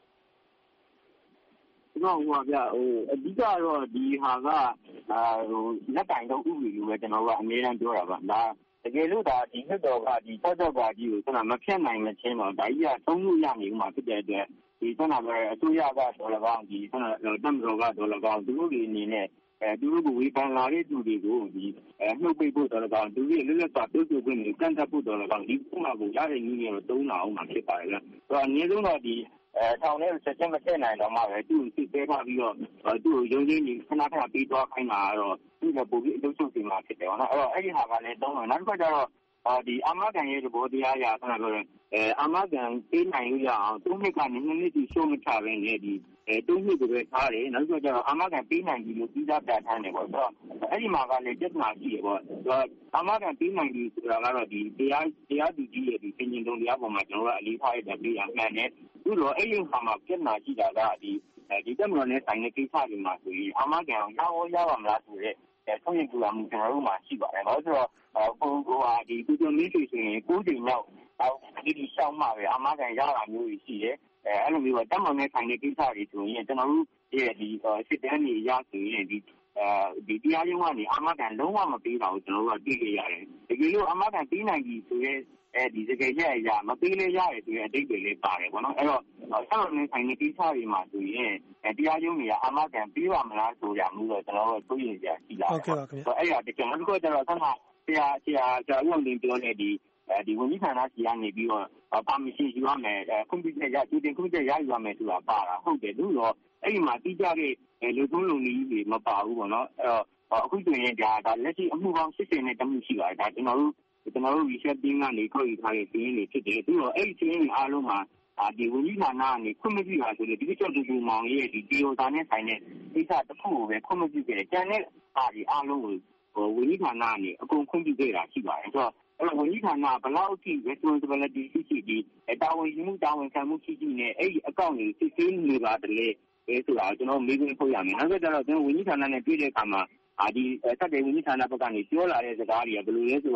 ကျွန်တော်အဓိကတော့ဒီဟာကလက်တိုင်တော့ဥပဒေလိုပဲကျွန်တော်ကအများအားပြောတာပါဒါတကယ်လို့ဒါဒီနှစ်တော်ကဒီ66(ဃ) ကိုကျွန်တော်မဖြတ်နိုင်မချင်းတော့ဒါကြီးကသုံးလို့ရနေဥမှာဖြစ်တဲ့အတွက်ဒီကျွန်တော်ကအစိုးရကတော့၎င်းဒီကျွန်တော်တမတော်ကတော့၎င်းသူတို့တွေအနေနဲ့သူတို့ကိုဝေဖန်လာတဲ့သူတွေကိုဒီနှုတ်ပိတ်ဖို့တော့၎င်းသူတွေလွတ်လပ်စွာပြောဆိုခွင့်ကိုကန့်သတ်ဖို့တော့၎င်းဒီဥမှာကိုရတဲ့နည်းမျိုးသုံးလာအောင်မှာဖြစ်ပါတယ်ဗျ။အနည်းဆုံးတော့ဒီထောင်ထဲဆက်ချက်မထည့်နိုင်တော့မှပဲသူ့ကိုစစ်သေးထားပြီးတော့သူ့ကိုရုံးချင်းကြီးခဏပြီးသွားခိုင်းတာတော့သူ့ကပိုပြီးအလုပ်ချုပ်နေမှာဖြစ်တယ်ပေါ့နော်အဲ့ဒီဟာကလည်းသုံးတော့နောက်တစ်ခါကျတော့ဒီအာမခံရဲ့သဘောတရားအရခဏပြောရင်အာမခံပေးနိုင်ရအောင်၃နှစ်ကနေ2နှစ်ထိရှုံးမချဘဲနဲ့ဒီ၃နှစ်ကိုပဲထားတယ်နောက်ကျတော့အာမခံပေးနိုင်ပြီလို့ပြီးသားပြဋ္ဌာန်းတယ်ပေါ့ဆိုတော့အဲ့ဒီမှာကလည်းပြဿနာရှိရပေါ့အာမခံပေးနိုင်ပြီဆိုတာကတော့ဒီတရားသူကြီးရဲ့ဒီသင်္ကြန်တုံတရားပေါ်မှာကျွန်တော်ကအလေးထားရတဲ့ပေးရမှန်တယ်သူတို့အဲ့ဒီဟာမှာပြဿနာရှိတာကဒီတက်မတော်နဲ့ဆိုင်တဲ့ကိစ္စတွေမှာဆိုရင်အာမခံရပါမလားဆိုတဲ့ဆုံးဖြတ်မှုကျွန်တော်တို့မှာရှိပါတယ်ဘာလို့ဆိုတော့ဒီကုသမင်းတွေဆိုရင်9ကြိမ်နောက်ဒီရှောင်းမှာပဲအာမခံရတာမျိုးရှိတယ်အဲ့လိုမျိုးတော့တက်မတော်နဲ့ဆိုင်တဲ့ကိစ္စတွေဆိုရင်ကျွန်တော်တို့ရဲ့ဒီစစ်တမ်းတွေရဆိုရင်ဒီတရားရုံးကနေအာမခံလုံးဝမပေးတာကိုကျွန်တော်တို့ကသိခဲ့ရတယ်တကယ်လို့အာမခံပေးနိုင်ပြီဆိုရင်ဒီစကယ်ချက်အရာမပေးလဲရတယ်ဆိုရင်အတိတ်တွေလည်းပါတယ်ပေါ့နော်အဲ့တော့ဆက်လို့နေဆိုင်တဲ့ကိစ္စတွေမှာဆိုရင်တရားရုံးတွေကအာမခံပေးပါမလားဆိုရမှုတော့ကျွန်တော်တို့သိရင်ကြာရှိလာတယ်ဟုတ်ကဲ့ပါခင်ဗျအဲ့ဒါတကယ်လို့ကျတော့ဆန္ဒဆရာဦးတင်ပြောနေဒီဝန်ကြီးဌာနစီကနေပြီးတော့ပါမရှင်ယူရမယ်ကွန်ပျူတာရတူတင်ကွန်ပျူတာရယူရမယ်ဆိုတာပါတာဟုတ်တယ်လို့တော့အဲ့ဒီမှာတိကျတဲ့လူသုံးလုံနည်းတွေမပါဘူးပေါ့နော်အဲ့တော့အခုဆိုရင်ဒါလက်ရှိအမှုပေါင်း80နဲ့တမှုရှိပါတယ်ဒါကျွန်တော်တို့ research team ကနေခေါ်ယူထားတဲ့စီးရင်တွေဖြစ်တယ်ပြီးတော့အဲ့ဒီစီးရင်တွေအားလုံးမှာဒီဝန်ကြီးဌာနကနေခွင့်မပြုတာဆိုလို့ဒီကျော်တူမောင်ရဲ့ဒီဒေတာနဲ့ဆိုင်တဲ့ကိစ္စတစ်ခုကိုပဲခွင့်မပြုခဲ့တယ်ကျန်တဲ့ဒီအားလုံးကိုဝန်ကြီးဌာနကနေအကုန်ခွင့်ပြုခဲ့တာရှိပါတယ်ဆိုတော့အဲ့တော့ဝန်ကြီးဌာနဘယ်လောက်ထိ responsibility ရှိဒီတာဝန်ယူမှုတာဝန်ခံမှုရှိနဲ့အဲ့ဒီအကောင့်တွေစစ်ဆေးနေပါတယ်ဆိုတာကျွန်တော်မေးခွန်းထုတ်ရမယ်နောက်ကျတော့ကျွန်တော်ဝန်ကြီးဌာနနဲ့တွေ့တဲ့အခါမှာဒီစက်တဲ့ဝန်ကြီးဌာနဘက်ကနေပြောလာတဲ့စကားတွေကဘယ်လိုလဲဆိုတော့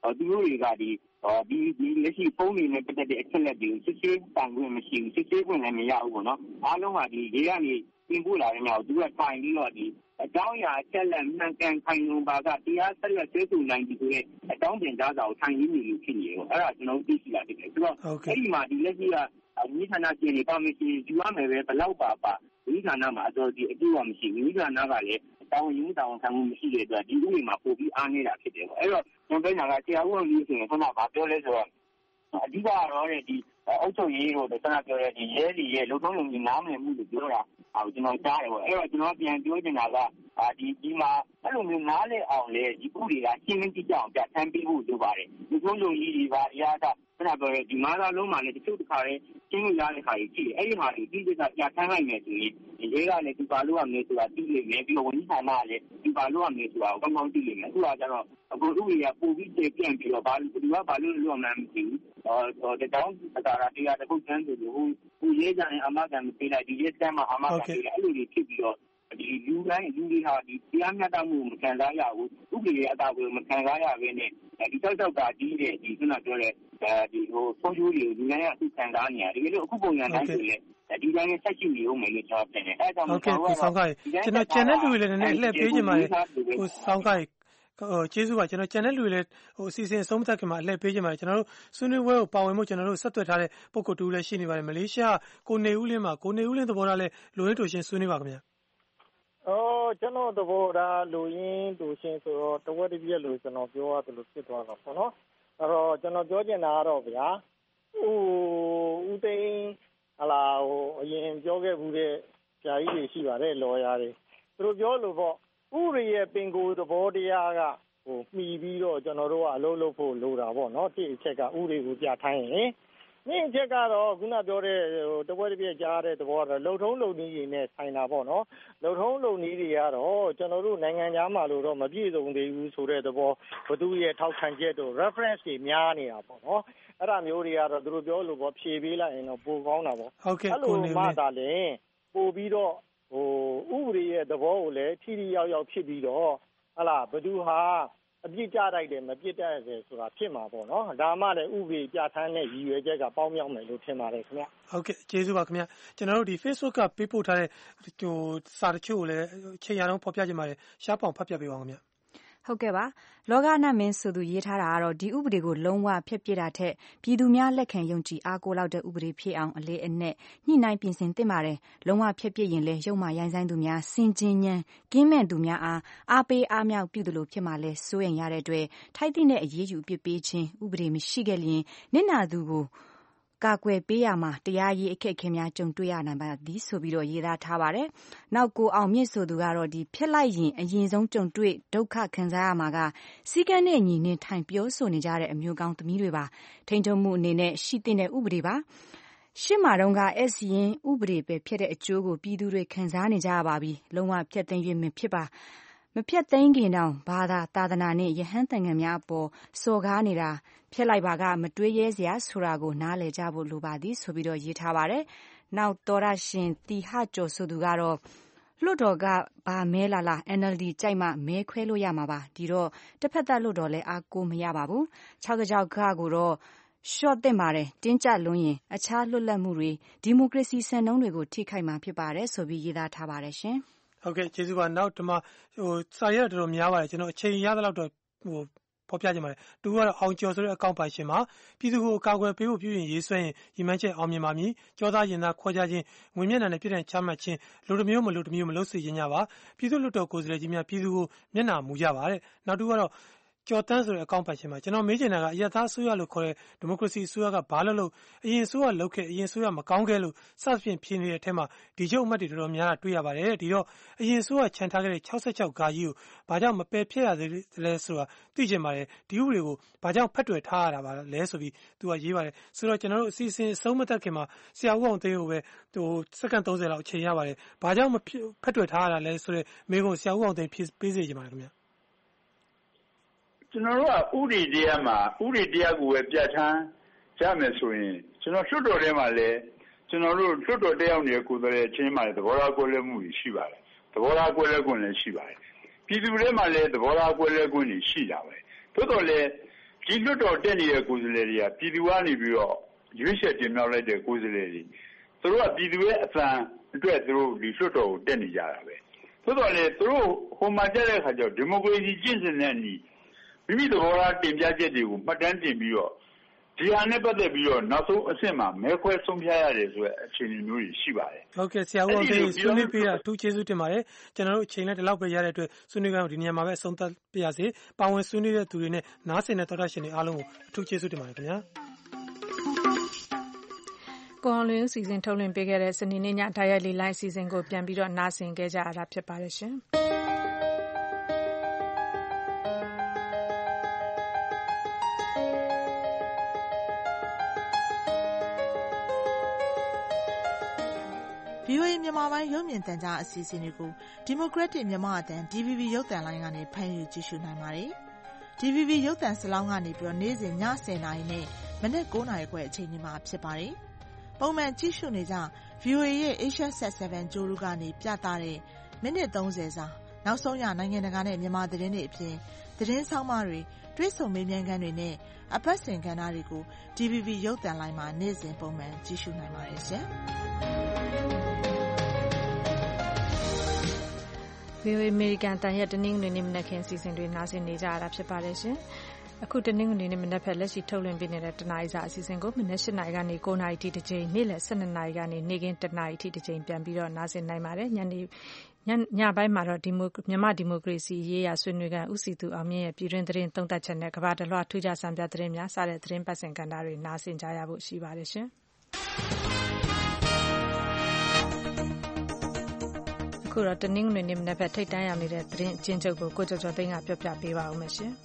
သူတို့တွေကဒီလက်ရှိဖုန်းတွေနဲ့ပတ်သက်တဲ့အချက်လက်တွေကိုစစ်ဆေးတိုင်ခွင့်မရှိဘူးစစ်ဆေးခွင့်လည်းမရဘူးပေါ့နော်အားလုံးကဒီရေကနေပြင်ပို့လာတဲ့ညောင်သူကတိုင်ပြီးတော့ဒီအကြောင်းအရာအချက်လက်မှန်ကန်ခိုင်လုံပါကတရားဆက်လက်ဆွေးနွေးနိုင်ပြီဆိုတဲ့အကြောင်းပြန်ကြားစာကိုထိုင်ရင်းနေလို့ဖြစ်နေရောအဲ့ဒါကျွန်တော်သိရှိလာတယ်ဆိုတော့အဲ့ဒီမှာဒီလက်ရှိကဒီဌာနကျင်းနေပါမရှိယူရမယ်ပဲဘယ်လောက်ပါဒီဌာနမှာအတော်ကြီးအကျိုးကမရှိဘူးဒီဌာနကလည်းတောင်းရင်တောင်းခံမှုမရှိတဲ့အတွက်ဒီဥပဒေမှာပို့ပြီးအားနေတာဖြစ်တယ်ပေါ့အဲ့တော့ကျွန်တော်ပြောတာကဆရာဦးအောင်ကြီးဆိုရင်ခုနကပြောလဲဆိုတော့အဓိကတော့ဒီအုပ်ချုပ်ရေးတို့တခြားပြောတဲ့ဒီရဲတွေရဲ့လုံထုံးလုံကြီးနားမလည်မှုတွေပြောတာကျွန်တော်ကြားတယ်ပေါ့အဲ့တော့ကျွန်တော်ပြန်ပြောချင်တာကဒီမှာအဲ့လိုမျိုးနားလည်အောင်လေဒီဥပဒေကရှင်းလင်းကြည့်ကြအောင်ပြဋ္ဌာန်းပေးဖို့လိုပါတယ်လုံထုံးလုံကြီးတွေပါအရာကခုနပြောတဲ့ဒီမာသာလုံးမှာလည်းတချို့တစ်ခါလေရှင်းလို့ရတဲ့ခါကြီးကြည့်အဲ့ဒီဟာတွေဒီကပြဋ္ဌာန်းလိုက်မယ်ဆိုရင်ရဲကလည်းဒီပါလို့ရမယ်ဆိုတာသိလိမ့်မယ်ပြီးတော့ဝန်ကြီးဌာနကလည်းဒီပါလို့ရမယ်ဆိုတာကိုကောင်းကောင်းသိလိမ့်မယ်အခုကကျတော့အခုဥပဒေကပို့ပြီးပြန့်ပြီးတော့ဘာလို့လုပ်မှန်းမသိဘူးတတောင်းတရားတစ်ခုတန်းဆိုလို့ဟိုရဲကြရင်အမကန်မပေးလိုက်ဒီရဲတန်းမှာအမကန်ပေးလိုက်အဲ့လိုတွေဖြစ်ပြီးတော့ဒီလူတိုင်းလူတွေဟာဒီတရားမျှတမှုမခံစားရဘူးဥပဒေရဲ့အတားကိုမခံစားရဘဲနဲ့ဒီတောက်ကကြီးတဲ့ဒီခုနပြောတဲ့ဒီဆုံးချိုးတွေကိုလူတိုင်းကအခုခံစားနေရတယ်ဒီလိုအခုပုံစံတိုင်းဆိုရင်ဒီတိုင်းနဲ့ဆက်ရှိနေဦးမယ်လို့ကျွန်တော်ပြောတယ်အဲ့ဒါမှမဟုတ်ဆောင်းကားကျွန်တော်ကျန်တဲ့လူတွေလည်းလှည့်ပေးချင်ပါတယ်ဟိုဆောင်းကားကျေးဇူးပါကျွန်တော်ကျန်တဲ့လူတွေလည်းဟိုအစီအစဉ်အဆုံးမသတ်ခင်မှာအလှည့်ပေးချင်ပါတယ်ကျွန်တော်တို့ဆွေးနွေးပွဲကိုပါဝင်ဖို့ကျွန်တော်တို့ဆက်သွယ်ထားတဲ့ပုဂ္ဂိုလ်တူလည်းရှိနေပါတယ်မလေးရှားကိုနေဦးလင်းမှာကိုနေဦးလင်းသဘောထားလဲလူရင်းတူရှင်ဆွေးနွေးပါခင်ဗျာကျွန်တော်သဘောထားလူရင်းတူရှင်ဆိုတော့တဝက်တစ်ပြည့်လို့ကျွန်တော်ပြောရတယ်လို့ဖြစ်သွားတာပေါ့နော်အဲ့တော့ကျွန်တော်ပြောချင်တာကတော့ဗျာဦးသိန်းဟလာဟိုအရင်ပြောခဲ့ဘူးတဲ့ဆရာကြီးတွေရှိပါတယ်လော်ယာတွေသူတို့ပြောလို့ပေါ့ဥရိရဲ့ပင်ကိုယ်သဘောတရားကမှီပြီးတော့ကျွန်တော်တို့ကအလုပ်လုပ်ဖို့လိုတာပေါ့နော်ဒီအချက်ကဥရိကိုပြထိုင်းရင်ဒီအချက်ကတော့ခုနပြောတဲ့တပွဲတစ်ပြည့်ကြားတဲ့သဘောကတော့လုံထုံးလုံနည်းတွေနဲ့ဆိုင်တာပေါ့နော်လုံထုံးလုံနည်းတွေကတော့ကျွန်တော်တို့နိုင်ငံသားမှာလို့တော့မပြည့်စုံသေးဘူးဆိုတဲ့သဘောဘသူရဲ့ထောက်ခံချက်တို့ reference တွေများနေတာပေါ့နော်အဲ့ဒါမျိုးတွေကတော့သူတို့ပြောလို့ပေါ့ဖြေပေးလိုက်ရင်တော့ပိုကောင်းတာပေါ့အဲ့လိုမှသာလေပို့ပြီးတော့ဥပဒေရဲ့သဘောကိုလည်းထိထိရောက်ရောက်ဖြစ်ပြီးတော့ဟလာဘသူဟာအပြစ်ကြတိုက်တယ်မပြစ်တတ်ရဆိုတာဖြစ်မှာပေါ့နော်ဒါမှလည်းဥပဒေပြဋ္ဌာန်းတဲ့ရည်ရွယ်ချက်ကပေါင်းမြောက်မယ်လို့ထင်ပါတယ်ခင်ဗျဟုတ်ကဲ့ကျေးဇူးပါခင်ဗျကျွန်တော်တို့ဒီ Facebook ကပေးပို့ထားတဲ့ဟိုစာတချို့ကိုလည်းချိန်ရအောင်ဖော်ပြကြပါတယ်ရှားပေါင်ဖတ်ပြပေးပါဦးခင်ဗျဟုတ်ကဲ့ပါလောကနာမင်းဆိုသူရေးထားတာကတော့ဒီဥပဒေကိုလုံးဝဖျက်ပစ်တာထက်ပြည်သူများလက်ခံယုံကြည်အားကိုးလောက်တဲ့ဥပဒေဖြစ်အောင်အလေးအနက်ညှိနှိုင်းပြင်ဆင်သင့်ပါတယ်လုံးဝဖျက်ပစ်ရင်လည်းရုပ်မှရိုင်းဆိုင်သူများစင်ကျင်ဉဏ်ကင်းမဲ့သူများအားပေးအားမြောက်ပြုသလိုဖြစ်မှလဲစိုးရိမ်ရတဲ့အတွက်ထိုက်သင့်တဲ့အရေးယူအပြစ်ပေးခြင်းဥပဒေမရှိခဲ့လျင်နစ်နာသူကိုကာကွယ်ပေးရမှာတရားရေးအခက်အခဲများကြုံတွေ့ရနိုင်ပါသည်ဆိုပြီးတော့ရေးသားထားပါတယ်။နောက်ကိုအောင်မြင့်ဆိုသူကတော့ဒီဖြစ်လိုက်ရင်အရင်ဆုံးကြုံတွေ့ဒုက္ခခံစားရမှာကစီကံနဲ့ညီနေထိုင်ပြောဆိုနေကြတဲ့အမျိုးကောင်းသမီးတွေပါ။ထိန်ထုံးမှုအနေနဲ့ရှိတဲ့ဥပဒေပါ။ရှစ်မှာတော့ကရင်ဥပဒေပဲဖြစ်တဲ့အကျိုးကိုပြည်သူတွေခံစားနေကြရပါပြီ။လုံးဝဖျက်သိမ်းရမဖြစ်ပါမဖြတ်သိမ်းခင်တောင်ဘာသာသနာနဲ့ယဟန်တန်ငံများအပေါ်စော်ကားနေတာဖျက်လိုက်ပါကမတွေးရဲစရာဆိုတာကိုနားလည်ကြဖို့လိုပါသည်ဆိုပြီးတော့ရေးထားပါတယ်။နောက်တော်ရရှင်တီဟကျော်ဆိုသူကတော့လွတ်တော်ကဘာမဲလာ NLD ကြိုက်မှမဲခွဲလို့ရမှာပါဒီတော့တစ်ဖက်သက်လွတ်တော်လဲအားကိုးမရပါဘူး။6ကြောက်ကကိုတော့ရှော့တင်ပါတယ်တင်းကြလွန်းရင်အခြားလွတ်လပ်မှုတွေဒီမိုကရေစီစံနှုန်းတွေကိုထိခိုက်မှာဖြစ်ပါတယ်ဆိုပြီးရေးသားထားပါတယ်ရှင်။ဟုတ်ကဲ့ကျေးဇူးပါနောက်ဒီမှာစာရတော်တော်များပါတယ်ကျွန်တော်အချိန်ရသလောက်တော့ဖော်ပြကြပါတယ်သူကတော့အောင်ကျော်ဆိုတဲ့အကောင့်ပိုင်ရှင်မှာပြည်သူကိုအကာအကွယ်ပေးဖို့ပြုရင်ရေးဆွဲရင်ရည်မှန်းချက်အောင်မြင်ပါမည်ကြောသားရင်သားခွဲခြားခြင်းငွေမျက်နှာနဲ့ပြည်ထောင်ချမှတ်ခြင်းလူတစ်မျိုးမလုပ်စေခြင်းကြပါပြည်သူ့လွှတ်တော်ကိုယ်စားလှယ်ကြီးများပြည်သူကိုမျက်နှာမူကြပါတဲ့နောက်သူကတော့ကျော်တန်းဆိုတဲ့အကောင့်ပိုင်ရှင်မှာကျွန်တော်မေးချင်တာကအရပ်သားအစိုးရလို့ခေါ်တဲ့ဒီမိုကရေစီအစိုးရကဘာလို့အရင်အစိုးရလုပ်ခဲ့အရင်အစိုးရမကောင်းခဲ့လို့စသဖြင့်ဖြစ်နေတဲ့အထက်မှာဒီချုပ်အမှတ်တွေတော်တော်များများတွေ့ရပါတယ်ဒီတော့အရင်အစိုးရခြံထားခဲ့တဲ့66ဂါကြီးကိုဘာကြောင့်မပယ်ဖျက်ရသေးလဲဆိုတာသိချင်ပါတယ်ဒီဥပဒေကိုဘာကြောင့်ဖက်တွယ်ထားရတာပါလဲဆိုပြီးသူကရေးပါတယ်ဆိုတော့ကျွန်တော်တို့အစီအစဉ်အဆုံးမသက်ခင်မှာဆရာဦးအောင်သိန်းကိုပဲစက္ကန့်30လောက်အချိန်ရပါတယ်ဘာကြောင့်မဖက်တွယ်ထားရတာလဲဆိုတဲ့မေးခွန်းဆရာဦးအောင်သိန်းပေးစေချင်ပါတယ်ခင်ဗျာကျွန်တော်တို့ကဥပဒေတရားမှာဥပဒေတရားကိုပဲပြဋ္ဌာန်းကြမယ်ဆိုရင်ကျွန်တော်လွှတ်တော်ထဲမှာလည်းကျွန်တော်တို့လွှတ်တော်တရားဝင်ကိုယ်စားလှယ်ချင်းမှာလည်းသဘောထားကွဲလွဲမှုရှိပါတယ်သဘောထားကွဲလွဲခွင့်လည်းရှိပါတယ်ပြည်သူတွေမှာလည်းသဘောထားကွဲလွဲခွင့်ရှိတာပဲသို့တော်လည်းဒီလွတ်တော်တက်နေတဲ့ကိုယ်စားလှယ်တွေကပြည်သူကနေပြီးတော့ရွေးချယ်တင်မြှောက်လိုက်တဲ့ကိုယ်စားလှယ်တွေသူတို့ကပြည်သူရဲ့အသံအတွက်သူတို့ဒီလွတ်တော်ကိုတက်နေကြတာပဲသို့တော်လည်းသူတို့ဟိုမှာတက်တဲ့အခါကျတော့ဒီမိုကရေစီကျင့်စဉ်နဲ့အညီမိမိသဘောထားတင်ပြချက်တွေကိုမှတ်တမ်းတင်ပြီးတော့ဒီဟာနဲ့ပတ်သက်ပြီးတော့နောက်ဆုံးအဆင့်မှာမဲခွဲဆုံးဖြတ်ရတယ်ဆိုတဲ့အခြေအနေမျိုးတွေရှိပါတယ်။ဟုတ်ကဲ့ဆရာဦးအောင်သိန်းဆွေးနွေးပေးတာအထူးကျေးဇူးတင်ပါတယ်။ကျွန်တော်တို့အချိန်လည်းဒီလောက်ပဲရတဲ့အတွက်ဆွေးနွေးကြအောင်ဒီနေရာမှာပဲအဆုံးသတ်ပြရစီ။ပါဝင်ဆွေးနွေးတဲ့သူတွေနဲ့နားဆင်တဲ့သောတာရှင်တွေအားလုံးကိုအထူးကျေးဇူးတင်ပါတယ်ခင်ဗျာ။ကိုအောင်လွင်စီစဉ်ထုတ်လွှင့်ပေးခဲ့တဲ့စနေနေ့ညဓာတ်ရိုက်လေးလိုင်းအစီအစဉ်ကိုပြန်ပြီးတော့နားဆင်ခဲ့ကြရတာဖြစ်ပါတယ်ရှင်။ VOA မြန်မာပိုင်းရုပ်မြင်သံကြားအစီအစဉ်တွေကို Democratic မြန်မာအသံ DVB ရုပ်သံလိုင်းကနေဖမ်းယူကြည့်ရှုနိုင်ပါတယ်။ DVB ရုပ်သံစလောင်းကနေပြီးတော့နေ့စဉ်ည10:00နာရီနဲ့မနက်9:00နာရီခွဲအချိန်တွေမှာဖြစ်ပါတယ်။ပုံမှန်ကြည့်ရှုနေကြ VOA ရဲ့ Asia Sat 7 ကြိုးရူကနေပြသတဲ့မိနစ်30စာနောက်ဆုံးရနိုင်ငံတကာနဲ့မြန်မာသတင်းတွေအပြင်သတင်းဆောင်မတွေတွေ့ဆုံမေးမြန်းခန်းတွေနဲ့အပတ်စဉ်ကဏ္ဍတွေကို DVB ရုပ်သံလိုင်းမှာနေ့စဉ်ပုံမှန်ကြည့်ရှုနိုင်ပါတယ်ရှင်။ VOA အမေရိကန်တန်ရက်တနင်္ဂနွေနေ့မနက်ခင်းစီစဉ်တွေနားဆင်နေကြရတာဖြစ်ပါတယ်ရှင်။အခုတနင်္ဂနွေနေ့မနက်ဖက်လက်ရှိထုတ်လွှင့်ပေးနေတဲ့တနားရီစာအစီအစဉ်ကိုမနက်8:00နာရီကနေ9:00နာရီထိတစ်ကြိမ်နေ့လယ်12:00နာရီကနေနေ့ခင်း1:00နာရီထိတစ်ကြိမ်ပြန်ပြီးတော့နားဆင်နိုင်ပါတယ်။ညပိုင်းမှာတော့မြန်မာဒီမိုကရေစီရေးရာဆွေးနွေးခန်းဦးစီသူအောင်မြင့်ရဲ့ပြည်တွင်းသတင်းသုံးသပ်ချက်နဲ့ကမ္ဘာတလွှာထူးခြားစံပြသတင်းများစတဲ့သတင်းပတ်စင်ကဏ္ဍတွေနားဆင်ကြရဖို့ရှိပါတယ်ရှင်။အခုတော့တနင်္ဂနွေနေ့မနက်ဖက်ထိတ်တန့်ရောက်နေတဲ့သတင်းအချင်းချုပ်ကိုကိုကျော်ကျော်သိန်းကပြောပြပေးပါဦးမယ်ရှင်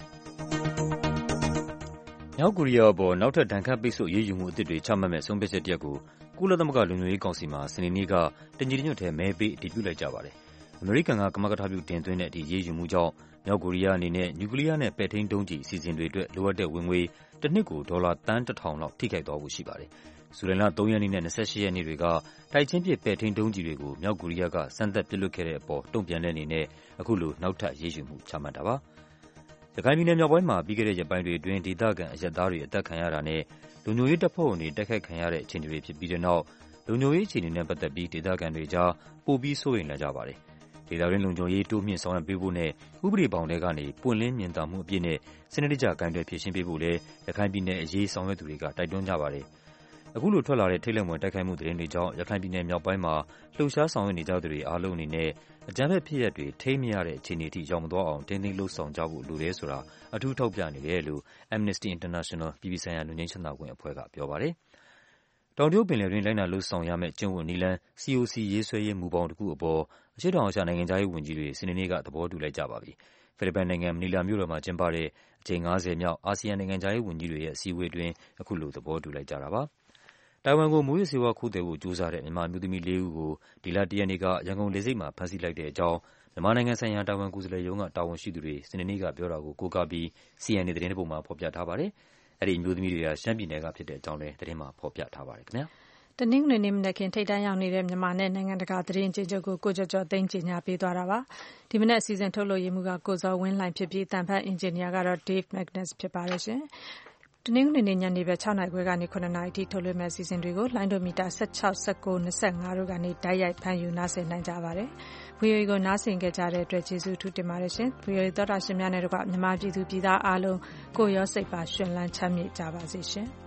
။မြောက်ကိုရီးယားပေါ်နောက်ထပ်ဒဏ်ခတ်ပိတ်ဆို့ရေးယူမှုအသစ်တွေချမှတ်မဲ့ဆုံးဖြတ်ချက်တရက်ကိုကုလသမဂ္ဂလုံခြုံရေးကောင်စီမှာစနေနေ့ကတညီတညွတ်ထဲမဲပေးအတည်ပြုလိုက်ကြပါတယ်။အမေရိကန်ကကမကထပြုတင်သွင်းတဲ့ဒီရေးယူမှုကြောင့်မြောက်ကိုရီးယားအနေနဲ့နျူကလ িয়ার နဲ့ပဲ့ထိန်းဒုံးကျည်အစီအစဉ်တွေအတွက်လိုအပ်တဲ့ဝင်ငွေတစ်နှစ်ကိုဒေါ်လာသန်း 1,000 လောက်ထိခိုက်သွားဖို့ရှိပါတယ်။ဇူလိုင်လ 3 ရက်နေ့နဲ့28 ရက်နေ့တွေကတိုက်ချင်းပစ်ပဲ့ထိန်းဒုံးကျည်တွေကိုမြောက်ကိုရီးယားကစမ်းသပ်ပစ်လွှတ်ခဲ့တဲ့အပေါ်တုံ့ပြန်တဲ့အနေနဲ့အခုလိုနောက်ထပ်ရေးယူမှုချမှတ်တာပါ။ရခိုင်ပြည်နယ်မြောက်ပိုင်းမှာပြီးခဲ့တဲ့ရက်ပိုင်းတွေအတွင်းဒေသခံအရပ်သားတွေအသက်ခံရတာနဲ့လုံခြုံရေးတပ်ဖွဲ့ဝင်တွေတိုက်ခိုက်ခံရတဲ့အခြေအနေတွေဖြစ်ပြီးတဲ့နောက်လုံခြုံရေးအခြေအနေနဲ့ပတ်သက်ပြီးဒေသခံတွေကြားပိုပြီးစိုးရိမ်လာကြပါတယ်။ဒေသတွင်းလုံခြုံရေးတိုးမြင့်ဆောင်ရွက်ပေးဖို့နဲ့ဥပဒေဘောင်ထဲကနေပွင့်လင်းမြင်သာမှုအပြည့်နဲ့စနစ်တကျကိုင်တွယ်ဖြေရှင်းပေးဖို့လည်းရခိုင်ပြည်နယ်အရေးဆောင်ရွက်သူတွေကတိုက်တွန်းကြပါတယ်။အခုလိုထွက်လာတဲ့ထိတ်လန့်ဖွယ်တိုက်ခိုက်မှုသတင်းတွေကြောင့်ရခိုင်ပြည်နယ်မြောက်ပိုင်းမှာလှုပ်ရှားဆောင်ရွက်နေကြသူတွေအားလုံးအနေနဲ့အကြမ်းဖက်ဖြစ်ရပ်တွေထိန်းမရတဲ့အခြေအနေအထိရောက်မသွားအောင်တင်းတင်းလှုပ်ဆောင်ကြဖို့လိုတယ်ဆိုတာအထူးထောက်ပြနေတယ်လို့ Amnesty International ပြည်ပဆိုင်ရာလူငြိမ်းချမ်းသာခွင့်အဖွဲ့ကပြောပါတယ်။တောင်တရုတ်ပင်လယ်တွင်းလိုက်နာလုပ်ဆောင်ရမယ့်ကျင့်ဝတ်နည်းလမ်း COC ရေးဆွဲရေးမူဘောင်တစ်ခုအပေါ်အရှေ့တောင်အာရှနိုင်ငံခြားရေးဝန်ကြီးတွေစနေနေ့ကသဘောတူလိုက်ကြပါပြီ။ဖိလစ်ပိုင်နိုင်ငံမနီလာမြို့တော်မှာကျင်းပတဲ့အကြိမ်50မြောက်အာဆီယံနိုင်ငံခြားရေးဝန်ကြီးတွေရဲ့အစည်းအဝေးအတွင်းအခုလိုသဘောတူလိုက်ကြတာပါ။တိုင်ဝမ်ကိုမူးယစ်ဆေးဝါးခိုးသယ်ဖို့ကြိုးစားတဲ့မြန်မာအမျိုးသမီး4ဦးကိုဒီလ1 ရက်နေ့ကရန်ကုန်လေဆိပ်မှာဖမ်းဆီးလိုက်တဲ့အကြောင်းမြန်မာနိုင်ငံဆိုင်ရာတိုင်ဝမ်ကိုယ်စားလှယ်ရုံးကတာဝန်ရှိသူတွေစနေနေ့ကပြောတာကိုကိုးကားပြီး CNA သတင်းတစ်ပုဒ်မှာဖော်ပြထားပါတယ်။အဲဒီအမျိုးသမီးတွေကရှမ်းပြည်နယ်ကဖြစ်တဲ့အကြောင်းလည်းသတင်းမှာဖော်ပြထားပါတယ်ခင်ဗျာ။တနင်္ဂနွေနေ့မနက်ခင်းထိပ်တန်းရောက်နေတဲ့မြန်မာနဲ့နိုင်ငံတကာသတင်းအကျဉ်းချုပ်ကိုကိုကျော်ကျော်သိန်းကြီးညာပေးသွားတာပါ။ဒီမနက်အစီအစဉ်ထုတ်လွှင့်ရေးမှူးကကိုဇော်ဝင်းလှိုင်ဖြစ်ပြီးတန်ဖတ်အင်ဂျင်နီယာကတော့ Dave Magnus ဖြစ်ပါတယ်ရှင်။တနင်္ဂနွေနေ့ညနေဘက်6 နာရီခွဲကနေ9 နာရီထိထုတ်လွှင့်မယ့်အစီအစဉ်တွေကိုလိုင်းဒိုမီတာ16 19 25တို့ကနေတိုက်ရိုက်ဖမ်းယူနားဆင်နိုင်ကြပါတယ်။ VOA ကိုနားဆင်ကြတဲ့အတွက်ကျေးဇူးထူးတင်ပါတယ်ရှင်။ VOA သောတာရှင်များနဲ့တကွမြန်မာပြည်သူပြည်သားအားလုံးကိုရောစိတ်ပါရှင်လန်းချမ်းမြေ့ကြပါစေရှင်။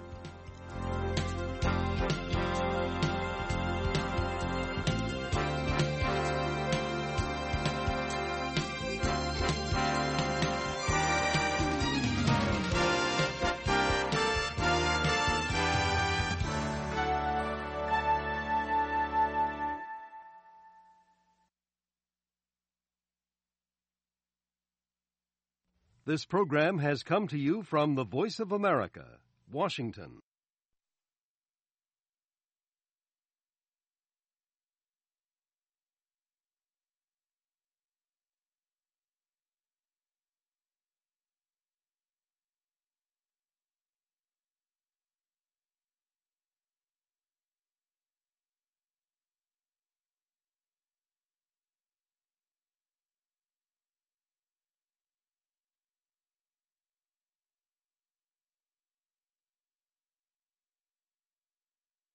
This program has come to you from the Voice of America, Washington.